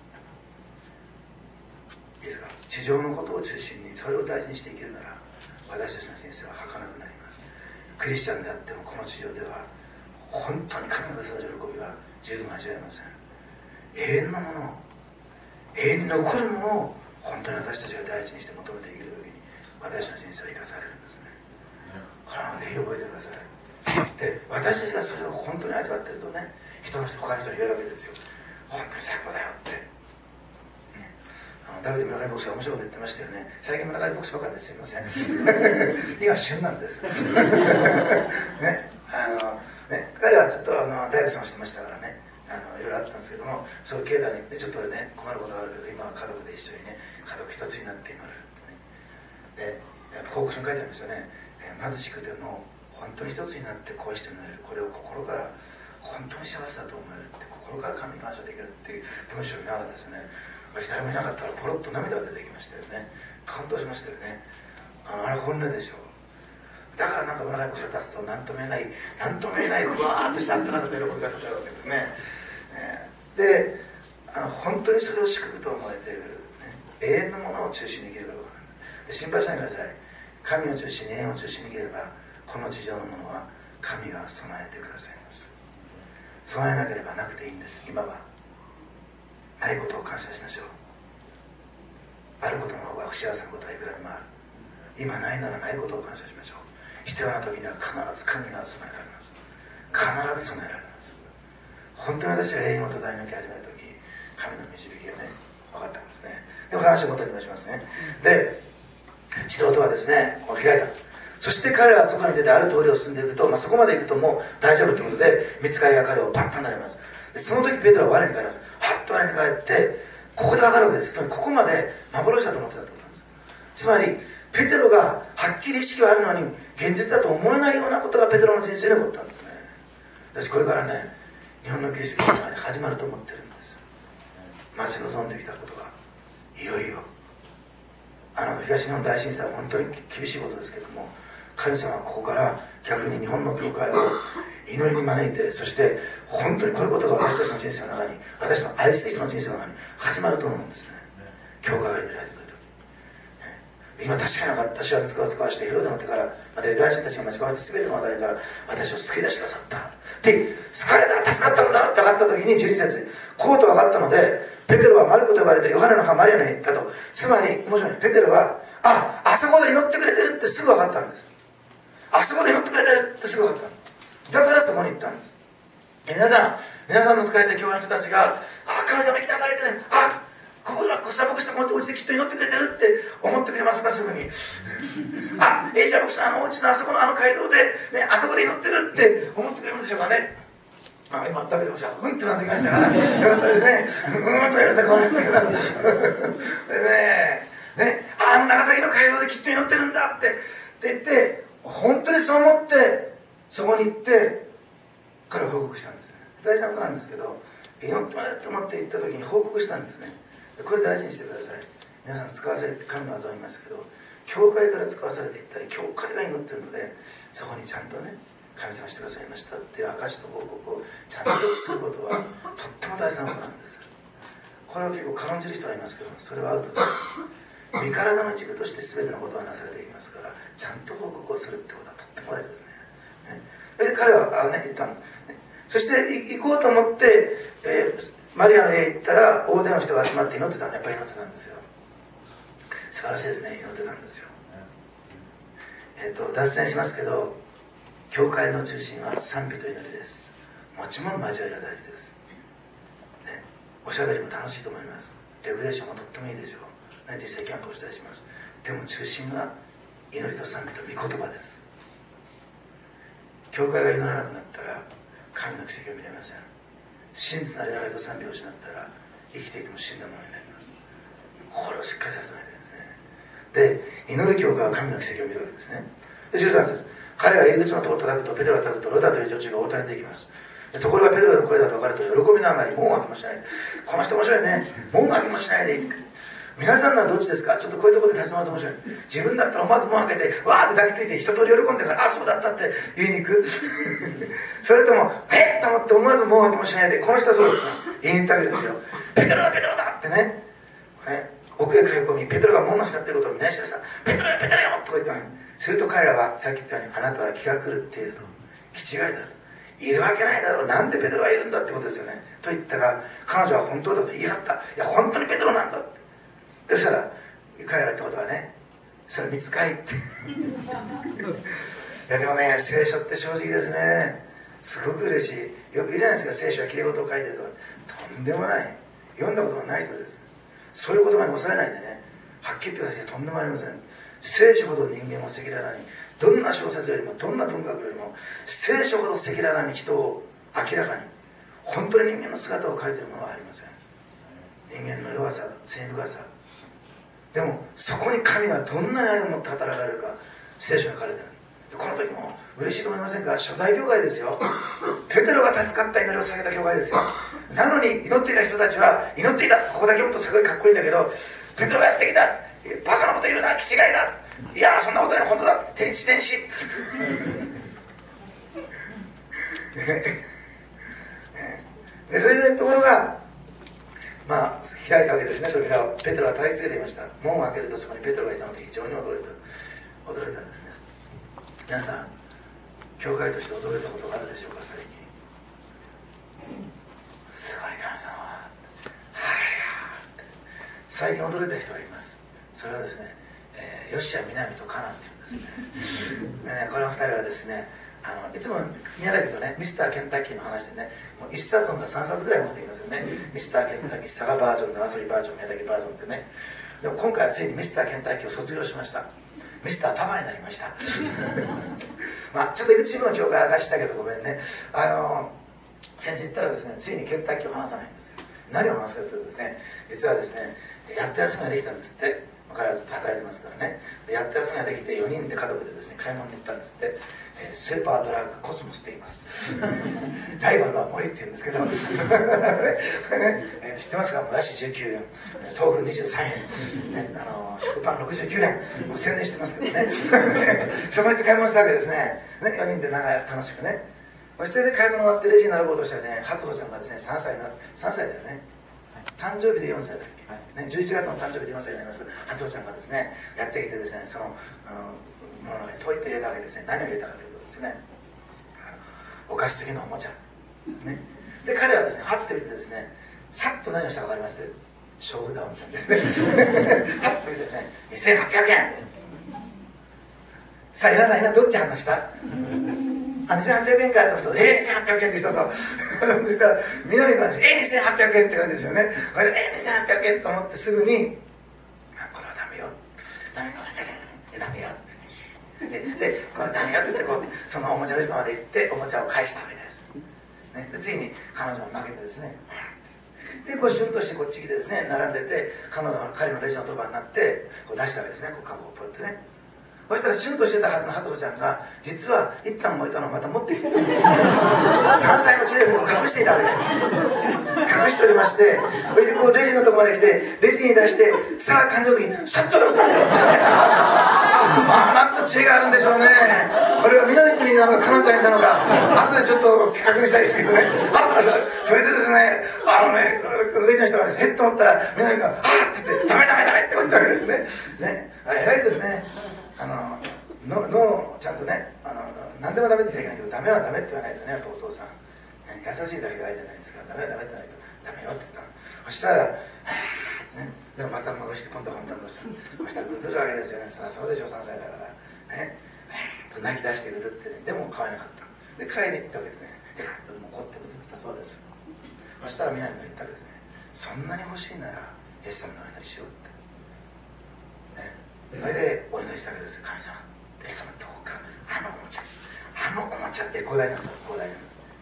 いいですか。地上のことを中心にそれを大事にしていけるなら、私たちの人生は儚くなります。クリスチャンであってもこの地上では本当に神がくださる喜びは十分味わえません。永遠のもの、永遠に残るものを本当に私たちが大事にして求めていける時に、私の人生は生かされるんですね。これはぜひ覚えてください。で、私たちがそれを本当に味わってるとね、人の人他の人に言えるわけですよ。本当に最高だよって、ね、あのダビデ村上牧師が面白いこと言ってましたよね。最近村上牧師ばかりですいません。今旬なんです。ね、あのね、彼はずっとあの大工さんをしてましたからね、あのいろいろあったんですけども、そういう境内に行ってちょっとね困ることがあるけど、今は家族で一緒にね、家族一つになって祈れるってね。で、報告書に書いてありますよね。貧しくても本当に一つになって恋して祈れる、これを心から本当に幸せだと思えるって、心から神に感謝できるっていう文章を見ながらですね、私誰もいなかったらポロッと涙が出てきましたよね。感動しましたよね。あのあれ本音でしょう。だからなんか村上牧師が立つと何とも言えない何とも言えないふわーっとしたあったかさと喜び方というわけですね。で、あの本当にそれを祝福と思えている、ね、永遠のものを中心に生きるかどうかなんで、心配しないでください。神を中心に永遠を中心に生きれば、この地上のものは神が備えてくださいます。備えなければなくていいんです。今はないことを感謝しましょう。あることの方が不幸せなことはいくらでもある。今ないならないことを感謝しましょう。必要な時には必ず神が備えられます。必ず備えられます。本当に私が永遠を途絶え抜き始める時、神の導きがね分かったんですね。でも話を元にしますね。で、地道とはですね、こう開いた。そして彼らは外に出てある通りを進んでいくと、まあ、そこまで行くともう大丈夫ということで、見つかりが彼をパッと離れます。でその時ペテロは我に返ります。はっと我に返って、ここで分かるわけです。ここまで幻だと思ってたってことなんです。つまりペテロがはっきり意識はあるのに現実だと思えないようなことがペテロの人生で起こったんですね。私これからね、日本のキリスト教が、ね、始まると思ってるんです。待ち望んできたことがいよいよ、あの東日本大震災は本当に厳しいことですけども、神様はここから逆に日本の教会を祈りに招いて、そして本当にこういうことが私たちの人生の中に、私の愛する人の人生の中に始まると思うんですね。教会が祈り始める時、今確かに私は使わ使わしてヘロデの手から、またユダヤ人たちが待ち構えて全ての話題から私を救い出してくださったで、疲れた、助かったんだって分かった時にじゅうに節、こうと分かったのでペテロはマルコと呼ばれているヨハネの母マリアの家に行ったと。つまり面白い、ペテロはあ、あそこで祈ってくれてるってすぐ分かったんです。あそこで祈ってくれてるってすぐ分かった。だからそこに行ったんです。皆さん皆さんの使えた教会の人たちが、あ、神様来たからいてね、あ、ここはこした牧師のお家できっと祈ってくれてるって思ってくれますか、すぐに。あ、エイジャ牧師のあのお家のあそこのあの街道で、ね、あそこで祈ってるって思ってくれるんでしょうかね。あ、今ダビデ牧師はうんってなってきましたからよかったですね。うんと言われたら困るんですけどでね、ね、あの長崎の街道できっと祈ってるんだってって言って、本当にそう思ってそこに行って彼は報告したんですね。大事なことなんですけど、祈ってもらえと思って行った時に報告したんですね。これ大事にしてください。皆さん使わせて神の技を言いますけど、教会から使わされていったり、教会が祈ってるので、そこにちゃんとね、神様してくださいましたっていう証と報告をちゃんとすることはとっても大事なことなんです。これは結構軽んじる人はいますけど、それはアウトです。身体の一部として全てのことがなされていきますから、ちゃんと報告をするってことはとっても大事ですね。ね、で彼はあ、ね、言ったの、ね、そして行こうと思って、えー、マリアの家へ行ったら大勢の人が集まって祈ってた。やっぱり祈ってたんですよ。素晴らしいですね。祈ってたんですよ。えっと脱線しますけど、教会の中心は賛美と祈りです。もちろん交わりは大事です、ね、おしゃべりも楽しいと思います。レクレーションもとってもいいでしょう、ね、実際キャンプをしたりします。でも中心は祈りと賛美と御言葉です。教会が祈らなくなったら神の奇跡を見れません。真実なるヤハベと賛美を失ったら生きていても死んだものになります。これをしっかりさせないとですね。で、祈る教会は神の奇跡を見るわけですね。でじゅうさん節、彼が入り口の戸を叩くとペテロが叩くとロダという女中が応対にできます。でところがペテロの声だと分かると喜びのあまり門を開けもしない。この人面白いね。門を開けもしないでいい。皆さんのはどっちですか。ちょっとこういうところで立ち回ると面白い。自分だったら思わず門を開けてわーって抱きついて一通り喜んでからあそうだったって言いに行くそれともえっと思って思わず門を開けもしないでこの人はそうだった言いに行ったわけですよ。ペテロだペテロだってね。ね奥へ駆け込みペテロが門の下っていうことを見なしました。ペテロよペテロよとか言ったのに、すると彼らはさっき言ったようにあなたは気が狂っていると、気違いだと、いるわけないだろう、なんでペテロがいるんだってことですよねと言ったが、彼女は本当だと言い張った。いや本当にペテロなんだって。そしたら彼らが言ったことはね、それ見つかいっていやでもね、聖書って正直ですね、すごく嬉しい。よく言うじゃないですか、聖書はきれい事を書いてるとか。とんでもない。読んだことがないとです。そういう言葉に押されないでね、はっきり言って私はとんでもありません。聖書ほど人間を赤裸々に、どんな小説よりもどんな文学よりも聖書ほど赤裸々に人を明らかに本当に人間の姿を描いているものはありません。人間の弱さ、罪深さ、でもそこに神がどんなに愛を持って働かれるか聖書に書かれている。この時も嬉しいと思いませんか。初代教会ですよ。ペテロが助かった祈りを捧げた教会ですよ。なのに祈っていた人たちは祈っていた、ここだけ読むとすごいかっこいいんだけど、ペテロがやってきた、バカなこと言うな、気違いだ、いやそんなことない本当だ、天使天使でそれでところがまあ開いたわけですね。扉をペテロは叩きつけていました。門を開けるとそこにペテロがいたので非常に驚いた驚いたんですね。皆さん教会として驚いたことがあるでしょうか。最近すごい神様ハレルヤ最近驚いた人がいます。それはですね、えー、ヨシア南とカナンっていうんですねでね、このふたりはですね、あのいつも宮崎とねミスターケンタッキーの話でね、もういっさつとかさんさつぐらいまで言いますよね。ミスターケンタッキー佐賀バージョン、長崎バージョン、宮崎バージョンってね。でも今回はついにミスターケンタッキーを卒業しました。ミスターパパになりましたまあちょっといくつもの教会明かしたけどごめんね。あの先日言ったらですね、ついにケンタッキーを話さないんですよ。何を話すかというとですね、実はですね、やっと休みができたんですって。彼はずっと働いてますからね。でやっと休みができてよにんで家族でですね買い物に行ったんですって。えー、スーパードラッグコスモスって言いますライバルは森って言うんですけど、ねえー、知ってますか。もやしじゅうきゅうえん、豆腐にじゅうさんえん、ね、あの食パンろくじゅうきゅうえん、もう宣伝してますけどねそこに行って買い物したわけですね。ねよにんで長い楽しくね。それで買い物終わってレジに並ぼうとしたらね、初穂ちゃんがですねさんさいになさんさいだよね、誕生日でよんさいだっけ、はいね、じゅういちがつの誕生日でよんさいになりますと、初穂ちゃんがですねやってきてですね、そのあのものにポイッと入れたわけですね。何を入れたかということですね、あのお菓子付きのおもちゃ、ね、で彼はですねはって見てですね、さっと何をしたか分かります。勝負ダウンなんですねはっと見てですね、にせんはっぴゃくえん。さあ皆さん今どっち話したあ、にせんはっぴゃくえんかって人と、えー、にせんはっぴゃくえんって人と南君はですね、えー、にせんはっぴゃくえんって感じですよね。えー、にせんはっぴゃくえんと思ってすぐに、あ、これはダメよダメよダメよで、でこれダメよって言ってこうそのおもちゃ売り場まで行っておもちゃを返したわけです、ね、でついに彼女が負けてですね、でこうシュンとしてこっち来てですね並んでて、彼女の彼のレジの当番になってこう出したわけですね、こうカゴをポイってね。そしたらシュンとしてたはずのハトちゃんが実は一旦置いたのをまた持ってきてさんさいの知恵で隠していたわけです。隠しておりまして、それでこうレジのとこまで来てレジに出してさあ感情的にさっと出したんですまあなんと知恵があるんでしょうね。これは南国なのかカナンちゃんにいたのか後でちょっと確認したいですけどね。パッと出した。それでですね、あのねレジの人がですねへっと思ったら南君が「あっ!」って言って「ダメダメダメ!」って言ったわけですね。ね、あれ偉いですね。あの脳をちゃんとね、あの何でもダメって言っちゃいけないけどダメはダメって言わないとね、やっぱお父さん、ね、優しいだけがいいじゃないですか。ダメはダメって言わないとダメよって言ったの。そしたら「はぁ」ってね、でもまた戻して今度は本当に戻したそしたらぐずるわけですよね。そりゃそうでしょさんさいだからね。泣き出してぐずって、ね、でも買わなかったで買いに行ったわけですね。でもう怒ってぐずってたそうです。そしたら南が言ったわけですね、そんなに欲しいならイエス様のお祈りしようってね。それでお祈りしたわけです。神様、イエス様どうかあのおもちゃあのおもちゃって広大なんですよ、広大なんです。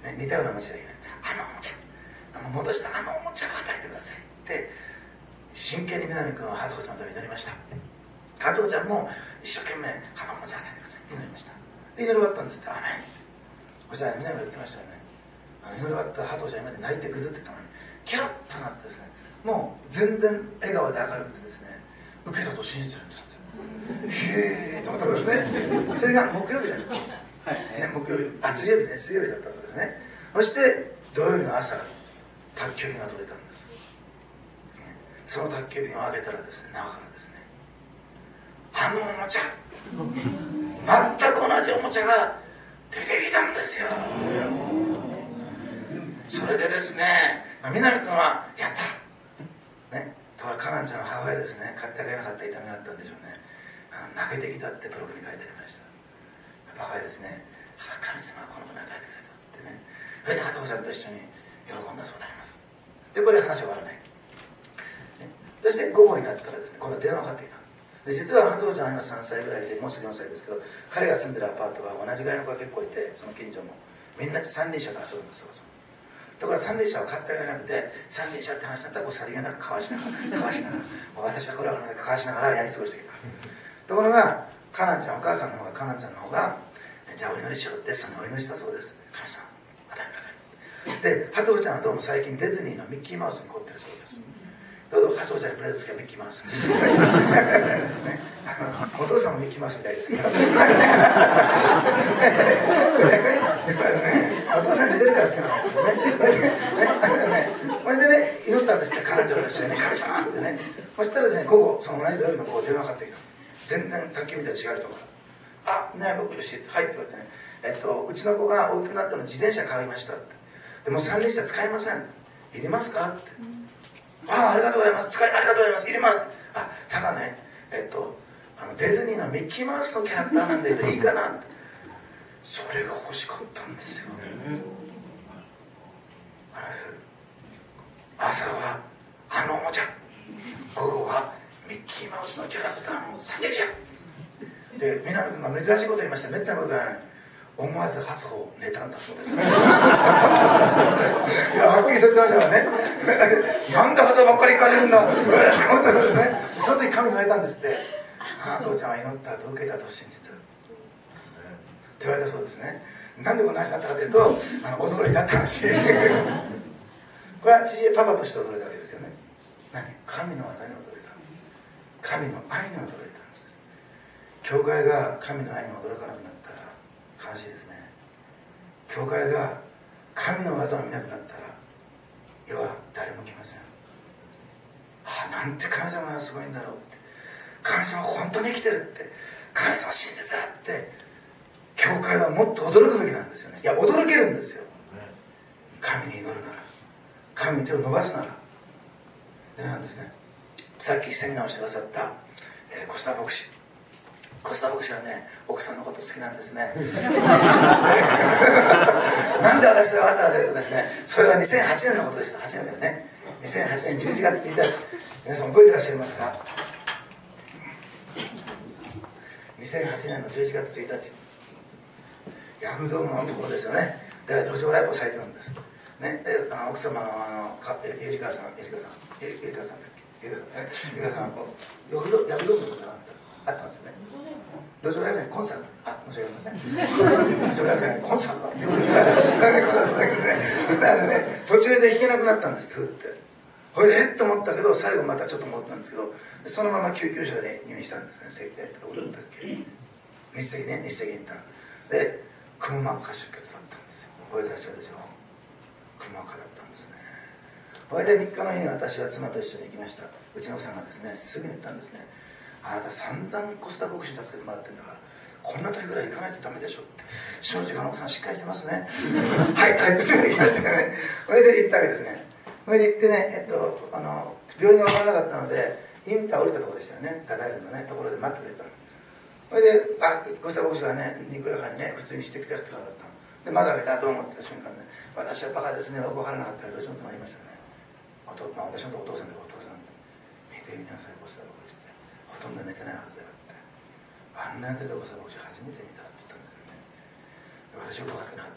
ね、似たようなおもちゃだけど、ね、あのおもちゃ戻したあのおもちゃを与えてくださいって真剣に南君はハトちゃんのために祈りました。ハトちゃんも一生懸命あのおもちゃを与えてくださいって祈りました。で祈り終わったんですって。アメン。そしたら南が言ってましたよね。あの祈り終わったハトちゃん今まで泣いてくるって言ったのにキャラッとなってですね、もう全然笑顔で明るくてですね、受けたと信じてるんですって。へえと思ったんですね。それが木曜日だよ、ね、木曜日、あ、水曜日ね、水曜日だったわけですね。そして土曜日の朝宅急便が届いたんです。その宅急便を開けたらですね、中からですね、あのおもちゃ全く同じおもちゃが出てきたんですよ。それでですね、南君はやったね、ところがカナンちゃんは母親ですね、買ってあげれなかった痛みがあったんでしょうね。あの泣けてきたってブログに書いてありました。母親ですね、あ、神様はこの子に与えてくれたってね。それでハトちゃんと一緒に喜んだそうであります。でこれで話は終わらない、ね、そして午後になったらですね、今度は電話がかかってきた。で実はハトちゃんは今さんさいぐらいで、もうすぐよんさいですけど、彼が住んでるアパートは同じぐらいの子が結構いて、その近所もみんな三輪車で遊ぶんですよ。だから三輪車を買ってあげられなくて、三輪車って話だったらこうさりげなくかわしながらかわしながら私はこれはかわしながらやり過ごしてきた。ところがカナンちゃん、お母さんの方がカナンちゃんの方がじゃあお祈りしようってそのお祈りしたそうです。神様与えてください。でハトちゃんはどうも最近ディズニーのミッキーマウスに凝ってるそうです。どうぞハトちゃんにプレゼントするミッキーマウス、ね、お父さんもミッキーマウスみたいですけどお父さんに似てるから好きなのね。それでね祈ったんですって、彼女の一緒にね、神様ってね。そしたらですね、午後その同じ土曜日の午後電話かかってきた。全然卓球みたいに違うところ、あ、ね、僕いるし、はいって言われてね、えっと、うちの子が大きくなったの自転車買いましたって。でも三輪車使いません。いりますかって。ああ、ありがとうございます。使い、ありがとうございます。いります。あ、ただね、えっと、あのディズニーのミッキーマウスのキャラクターなんでいいかなって。それが欲しかったんですよ。朝はあのおもちゃ、午後はミッキーマウスのキャラクターの三輪車で、南君が珍しいこと言いました。めったなことじゃない。思わず初歩を寝たんだそうですいや、はっきり言ってましたからねなんで初歩ばっかり行かれるんだって思ったんですね。その時神に言われたんですって。ああ、父ちゃんは祈ったと受けたと信じてるって言われたそうですね。なんでこんな話だったかというと、あの驚いたって話これは父パパとして驚いたわけですよね。何？神の技に驚いた、神の愛に驚いた。教会が神の愛に驚かなくなったら悲しいですね。教会が神の技を見なくなったら世は誰も来ません。ああ、なんて神様がすごいんだろうって、神様本当に生きてるって、神様真実だって、教会はもっと驚くべきなんですよね。いや、驚けるんですよ。神に祈るなら、神に手を伸ばすなら。でなんですね、さっきセミナーをしてくださった、えー、コスタ牧師コスタ牧師はね、奥さんのこと好きなんですねなんで私が分かったかというとですね、それはにせんはちねんのことでした。はちねんだよね。にせんはちねんじゅういちがつついたち、皆さん覚えてらっしゃいますか。にせんはちねんのじゅういちがつついたち、ヤフードームのところですよね。で路上ライブをされてるんですね。であの奥様のあのかゆりかわさん、ゆりかわさん、ゆりかわさんだっけ、ゆりかわさんはこうヤフードームのことがあったんですよね。路上ライブにコンサート、あ、申し訳ありません路上ライブにコンサートだっていうことですからだからね、途中で行けなくなったんですって、ふってこれでえっと思ったけど、最後またちょっと思ったんですけど、そのまま救急車で入院したんですね。設定ってどこだったっけ、日赤ね、日赤に行ったで、くも膜下出血だったんですよ。覚えてらっしゃるでしょ。くも膜下だったんですね。それでみっかの日に私は妻と一緒に行きました。うちの奥さんがですね、すぐに言ったんですね、あなた散々コスタ牧師に助けてもらってるんだから、こんな時ぐらい行かないとダメでしょって。正直あの奥さんしっかりしてますねはいはいってすぐに言いましたよね。それで行ったわけですね。それで行ってね、えっとあの病院が分からなかったのでインター降りたところでしたよね。大学のねところで待ってくれたの。それであコスタ牧師がね、にこやかにね普通にしてきてやってなかったので、窓開けたと思った瞬間ね、私はバカですね、よく分からなかったけど、うちの妻言いましたね。おと、まあ、私のお父さんでお父さん見てみなさい、コスタ牧師ってほとんど寝てないはずだよって、あんなやつでコスタ牧師初めて見たって言ったんですよね。で私よく分かってなかったの。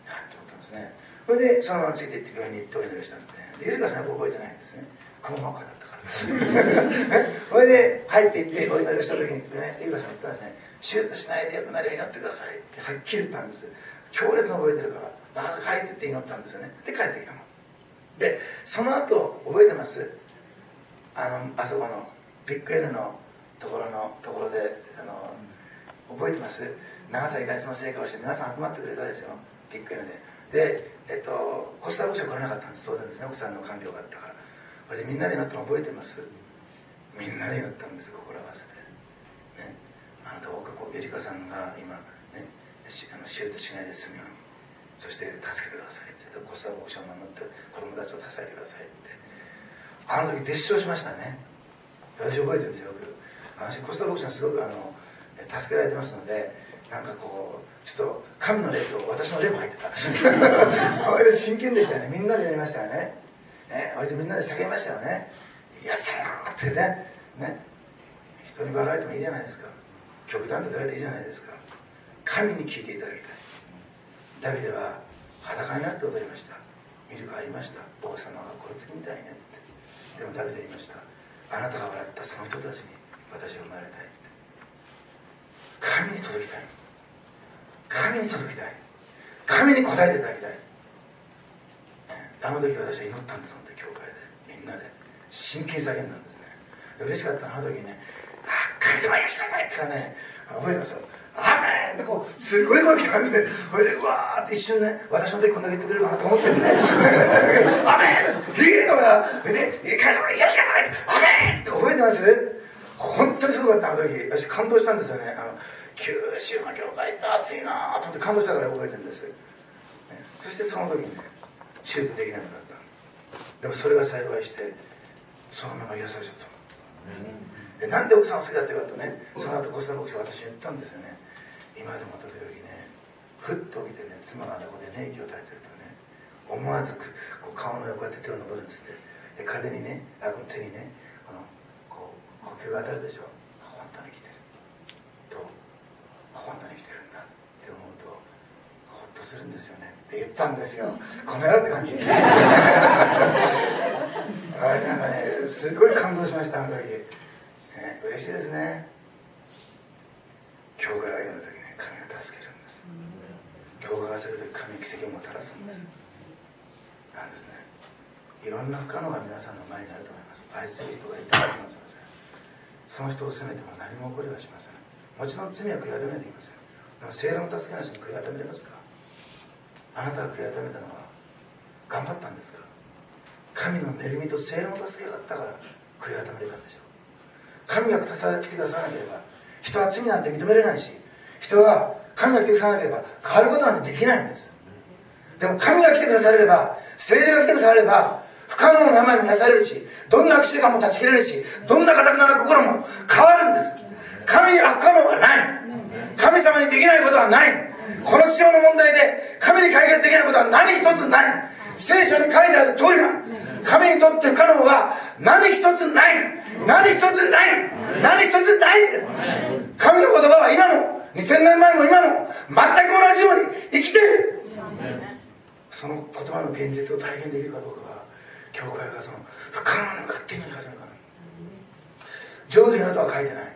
って思ったんですね。それでそのままついていって病院に行ってお祈りしたんですね。でゆりかさんは覚えてないんですね、くも膜下だったからそれで入っていってお祈りをした時にね、ゆりかさんが言ったんですね、手術しないでよくなるようになってくださいってはっきり言ったんです。強烈に覚えてるから、ああ帰ってって祈ったんですよね。で帰ってきたので、その後覚えてます、あのあそこのビッグ N のところのところであの覚えてます、長さいかりその成果をして皆さん集まってくれたでしょ、ビッグ N で。で、えっと、コスタ牧師は来れなかったんです、当然ですね、奥さんの看病があったから。それでみんなで祈ったの覚えてます、みんなで祈ったんです、心合わせて、ね、あなたをエリカさんが今、ね、あの手術しないで済むように、そして助けてくださいって、コスタ牧師を守って子供たちを支えてくださいって、あの時弟子をしましたね。私覚えてるんですよ、よく。私コスタ牧師はすごくあの助けられてますので、なんかこうちょっと神の霊と私の霊も入ってたそれで真剣でしたよね。みんなでやりましたよね。ね、それでみんなで叫びましたよね。いやさーってね、ね、人に笑われてもいいじゃないですか、極端で言われていいじゃないですか。神に聞いていただきたい。ダビデは裸になって踊りました。ミルカは言いました、王様がこの月みたいねって。でもダビデは言いました、あなたが笑ったその人たちに私は生まれたいって。神に届きたい、神に届きたい、神に応えていただきたい、ね、あの時私は祈ったんです、本当に教会でみんなで真剣に叫んだんですね。で嬉しかったのは、あの時にね、あ神様癒してくださいって言ったらね、覚えてますよ、アーメンってこうすごい声来たんですね。それでうわーって一瞬ね、私の時こんだけ言ってくれるかなと思ってですねアーメンっていいのがでね、神様癒してくださいってアーメンって覚えてます。本当にすごかった。あの時私感動したんですよね。あの九州の教会って熱いなと思って感動したから覚えてるんです、ね、そしてその時にね、手術できなくなった。でもそれが幸いしてそのまま癒されちゃったで、なんで奥さん好きだって言われたね、その後コスタ牧師は私に言ったんですよね。今でも時々ね、ふっと起きてね、妻があこでね息を絶えてるとね、思わずこう顔の横やって手を伸ばるんですって。で風にね、あこの手にね、このこう呼吸が当たるでしょ、本当に生きてると、本当に生きてるんだって思うとほっとするんですよねって言ったんですよ。この野郎って感じ私なんかね、すごい感動しました、あの時、ね、嬉しいですね。教会が祈る時ね、神が助けるんです。教会がする時、神は奇跡をもたらすんです。なんですね。いろんな不可能が皆さんの前にあると思います。愛する人がいたらかもしれません。その人を責めても何も起こりはしません。もちろん罪は悔い改めないといけません。でも聖霊の助けなしに悔い改めれますか。あなたが悔い改めたのは頑張ったんですか。神の恵みと聖霊の助けがあったから悔い改めれたんでしょう。神が来てくださらなければ人は罪なんて認めれないし、人は神が来てくださらなければ変わることなんてできないんです。でも神が来てくだされれば、聖霊が来てくだされれば不可能な病も癒されるし、どんな悪習慣も断ち切れるし、どんな堅くなる心も変わるんです。神には不可能はない。神様にできないことはない。この地上の問題で神に解決できないことは何一つない。聖書に書いてある通りなの。神にとって不可能は何一つない。何一つない何一つないんです。神の言葉は今もにせんねんまえも今も全く同じように生きている。その言葉の現実を体現できるかどうかは、教会がその不可能なのかっていうのに始めるかな。上手になるとは書いてない。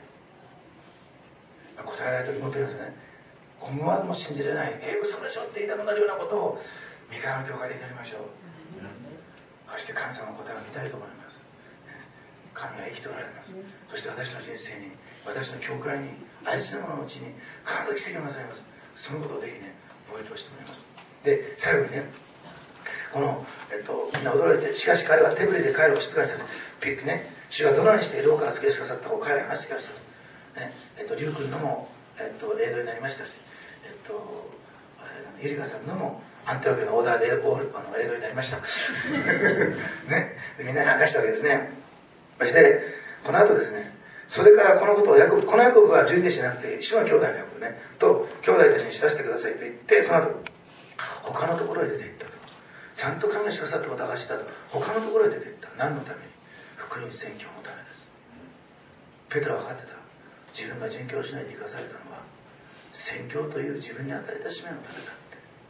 答えられた時もっぺんですね、思わずも信じれない、えー、嘘でしょって言いたくなるようなことを三河の教会で祈りましょう。そして神様の答えを見たいと思います。神は生きておられます。そして私の人生に、私の教会に、愛する者のうちに必ず奇跡をなさいます。そのことをぜひね、覚えてほしいと思います。で、最後にね、この、えっと、みんな驚いて、しかし彼は手振りで彼らを静かにさせ、ピックね、主がどのようにして牢から救い出しかさったかを彼らに話してきましたと。ね、えっと、リュウ君のも、えっと、映像になりましたし、えっと、ゆりかさんのも、アンテオ家のオーダーでオールあの映像になりましたね、でみんなに明かしたわけですね。そしてこの後ですね、それからこのことをヤコブ、このヤコブは十二弟子じゃなくて一緒の兄弟のヤコブねと兄弟たちに知らせてくださいと言って、その後他のところへ出て行ったと。ちゃんと神のしかさったことを明かしたと。他のところへ出て行った。何のために？福音宣教のためです。ペテロは分かってた。自分が殉教しないで生かされたのは宣教という自分に与えた使命のためだって。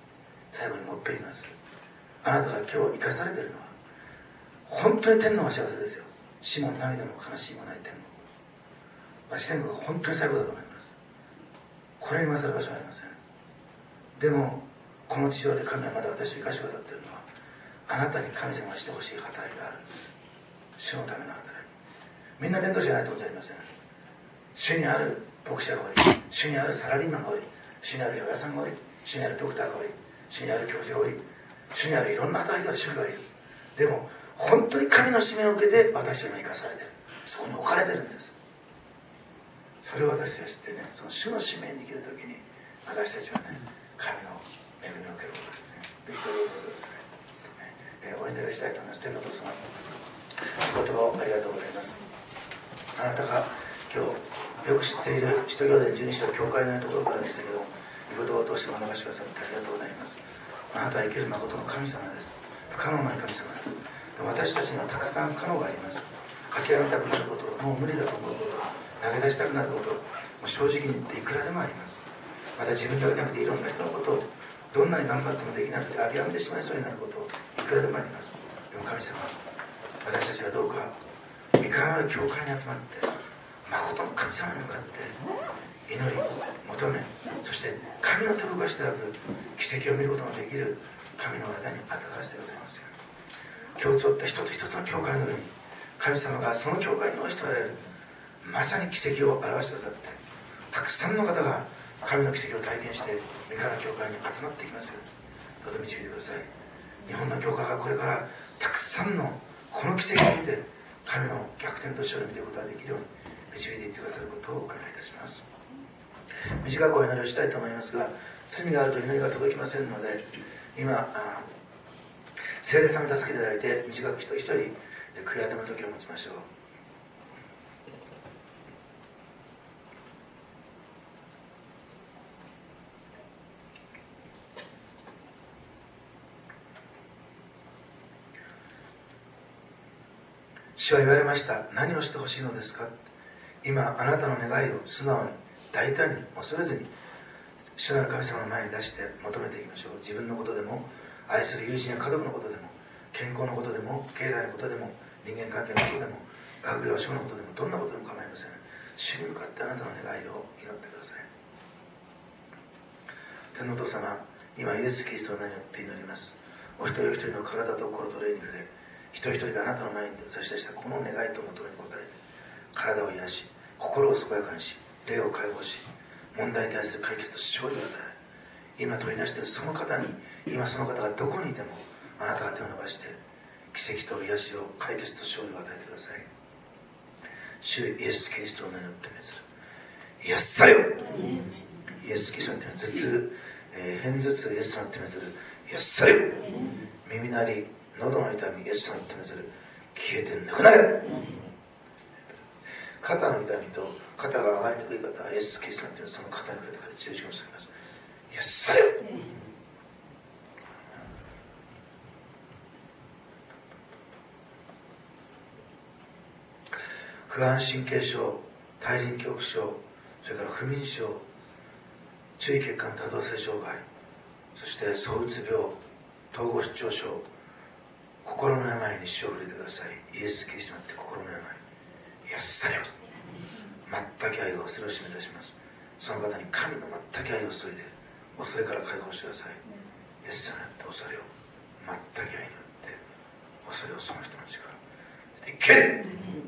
最後にもっぺん言います。あなたが今日生かされているのは本当に天皇が幸せですよ。死も涙も悲しみもない天国。私天国が本当に最高だと思います。これに勝る場所はありません。でもこの地上で神はまだ私を生かしてくださっているのは、あなたに神様がしてほしい働きがあるんです。主のための働き。みんな伝道者じゃないってことじゃありません。主にある牧師がおり、主にあるサラリーマンがおり、主にある八百屋さんがおり、主にあるドクターがおり、主にある教授がおり、主にあるいろんな働きがある主婦がいる。でも本当に神の使命を受けて私たちに生かされている。そこに置かれているんです。それを私たちってね、その主の使命に生きるときに私たちはね、神の恵みを受けることですね。でそれを覚えてください、ねえー、お祈りをしたいと思います。天のお父様、お言葉をありがとうございます。あなたが今日よく知っている使徒行伝じゅうに章教会のところからでしたけど、御言葉を通して学ばせてくださってありがとうございます。あなたは生ける誠の神様です。不可能な神様です。でも私たちにはたくさん可能があります。諦めたくなること、もう無理だと思うこと、投げ出したくなること、もう正直に言っていくらでもあります。また自分だけじゃなくていろんな人のことをどんなに頑張ってもできなくて諦めてしまいそうになることいくらでもあります。でも神様、私たちはどうか御顔のある教会に集まって誠の神様に向かって祈り求め、そして神の手を動かしていただく奇跡を見ることのできる神の技に預からせてくださいますように。共通った一つ一つの教会の上に神様がその教会に応じておられるまさに奇跡を表してくださって、たくさんの方が神の奇跡を体験して御顔の教会に集まってきますようにどうぞ導いてください。日本の教会がこれからたくさんのこの奇跡を見て神を逆転と勝利を見ていくことができるように導いていってくださることをお願いいたします。短くお祈りをしたいと思いますが、罪があると祈りが届きませんので、今聖霊様に助けていただいて短く一人一人悔い改めの時を持ちましょう。主は言われました。何をしてほしいのですか。今あなたの願いを素直に大胆に恐れずに主なる神様の前に出して求めていきましょう。自分のことでも、愛する友人や家族のことでも、健康のことでも、経済のことでも、人間関係のことでも、学業職のことでも、どんなことでも構いません。主に向かってあなたの願いを祈ってください。天のお父様、今イエス・キリストの名によって祈ります。お一人お一人の体と心と霊に触れ、一人一人があなたの前に差し出したこの願いと求めに応えて、体を癒し、心を健やかにし、霊を解放し、問題に対する解決と勝利を与え、今問いなしているその方に、今その方がどこにいてもあなたが手を伸ばして奇跡と癒しを解決と勝利を与えてください。主イエス・キリストの名によって命ずる。癒されよ。イエス・キリストの手に頭痛、えー、片頭痛イエス様の手に命ずる。癒されよ。耳鳴り、喉の痛みイエス様の手に命ずる。消えてなくなれ。肩の痛みと肩が上がりにくい方はイエス・キリストの手にその肩に触れてから十字架をされます。癒されよ。不安神経症、対人恐怖症、それから不眠症、注意欠陥多動性障害、そして躁うつ病、統合失調症、心の病に死を触れてください。イエス・キリストによって心の病癒されよ。全く愛を恐れを示いたします。その方に神の全く愛を注いで恐れから解放してください。イエス様によって恐れを、全く愛によって恐れをその人の力でける。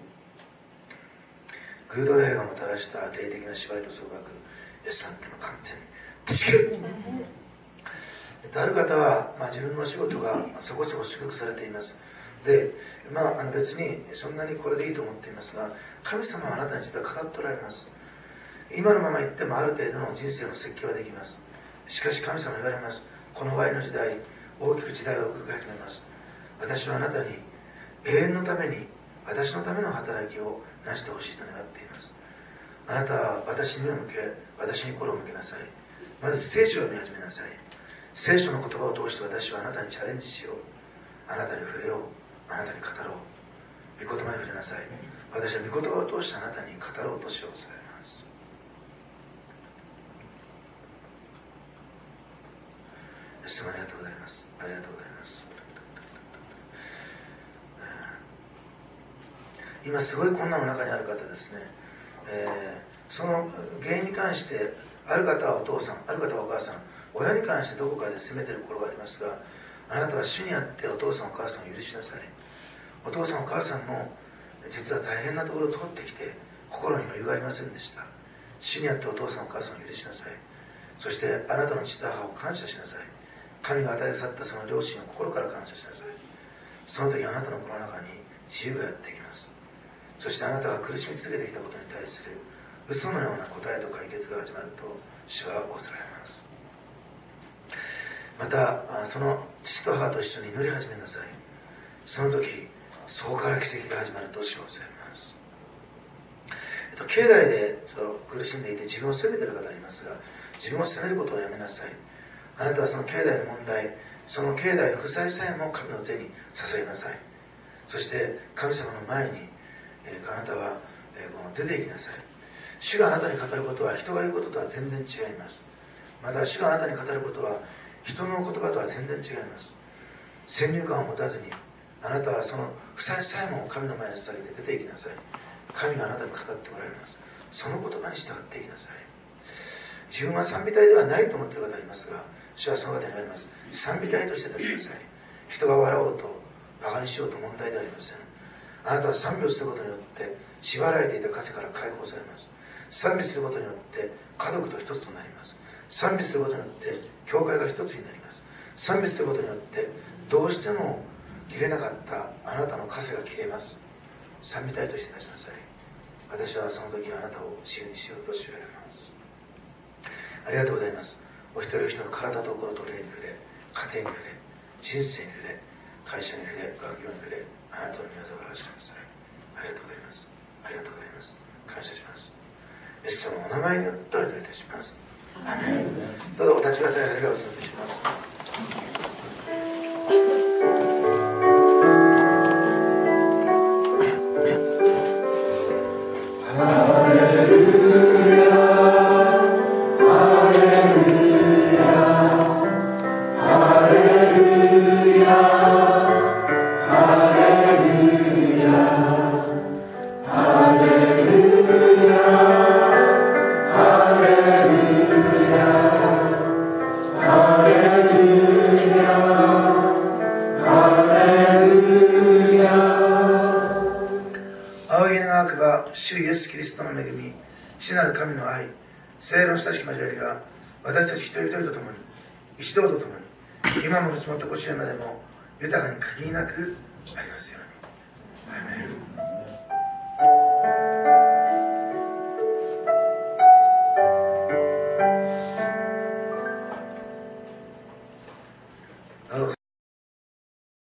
グード霊がもたらした霊的な芝居と束縛、イエス様によって完全に断ち切る。ある方は、まあ、自分の仕事がそこそこ祝福されています。で、まあ、あの別にそんなにこれでいいと思っていますが、神様はあなたに実は語っておられます。今のまま言ってもある程度の人生の設計はできます。しかし神様は言われます。この終わりの時代、大きく時代を動き始めます。私はあなたに永遠のために、私のための働きを成してほしいと願っています。あなたは私に目を向け、私に心を向けなさい。まず聖書を見始めなさい。聖書の言葉を通して私はあなたにチャレンジしよう。あなたに触れよう。あなたに語ろう。御言葉に触れなさい。私は御言葉を通してあなたに語ろうとしようとされます。 様ありがとうございます。ありがとうございます。今すごい困難の中にある方ですね、えー、その原因に関してある方はお父さん、ある方はお母さん、親に関してどこかで責めているところがありますが、あなたは主にあってお父さんお母さんを許しなさい。お父さんお母さんも実は大変なところを通ってきて心に余裕がありませんでした。主にあってお父さんお母さんを許しなさい。そしてあなたの父と母を感謝しなさい。神が与え去ったその両親を心から感謝しなさい。その時あなたの心の中に自由がやってきます。そしてあなたが苦しみ続けてきたことに対する嘘のような答えと解決が始まると主は仰せられます。またその父と母と一緒に祈り始めなさい。その時そこから奇跡が始まると主は仰せられます。えっと、境内でちょっと苦しんでいて自分を責めている方がいますが、自分を責めることをやめなさい。あなたはその境内の問題、その境内の負債さえも神の手に捧げなさい。そして神様の前に、えー、あなたは、えー、出て行きなさい。主があなたに語ることは人が言うこととは全然違います。また主があなたに語ることは人の言葉とは全然違います。先入観を持たずにあなたはその負債さえも神の前に捧げて出て行きなさい。神があなたに語っておられます。その言葉に従っていきなさい。自分は賛美隊ではないと思っている方がいますが、主はその方に言われます。賛美隊として立ちなさい。人が笑おうとバカにしようと問題ではありません。あなたは賛美をすることによって縛られていた枷から解放されます。賛美することによって家族と一つとなります。賛美することによって教会が一つになります。賛美することによってどうしても切れなかったあなたの枷が切れます。賛美隊として立ちなさい。私はその時あなたを自由にしようとし言われます。ありがとうございます。お一人お一人の体と心と霊に触れ、家庭に触れ、人生に触れ、会社に触れ、学業に触れ、あなたの御業を表してください。ありがとうございます。ありがとうございます。感謝します。イエス様のお名前によってお祈りいたします。アーメン。どうぞお立ちください。ありがとうございます。主イエスキリストの恵み、父なる神の愛、聖霊の親しき交わりが私たち一人一人と共に、一同と共に、今ものちもっとこしえまでも豊かに限りなくありますように。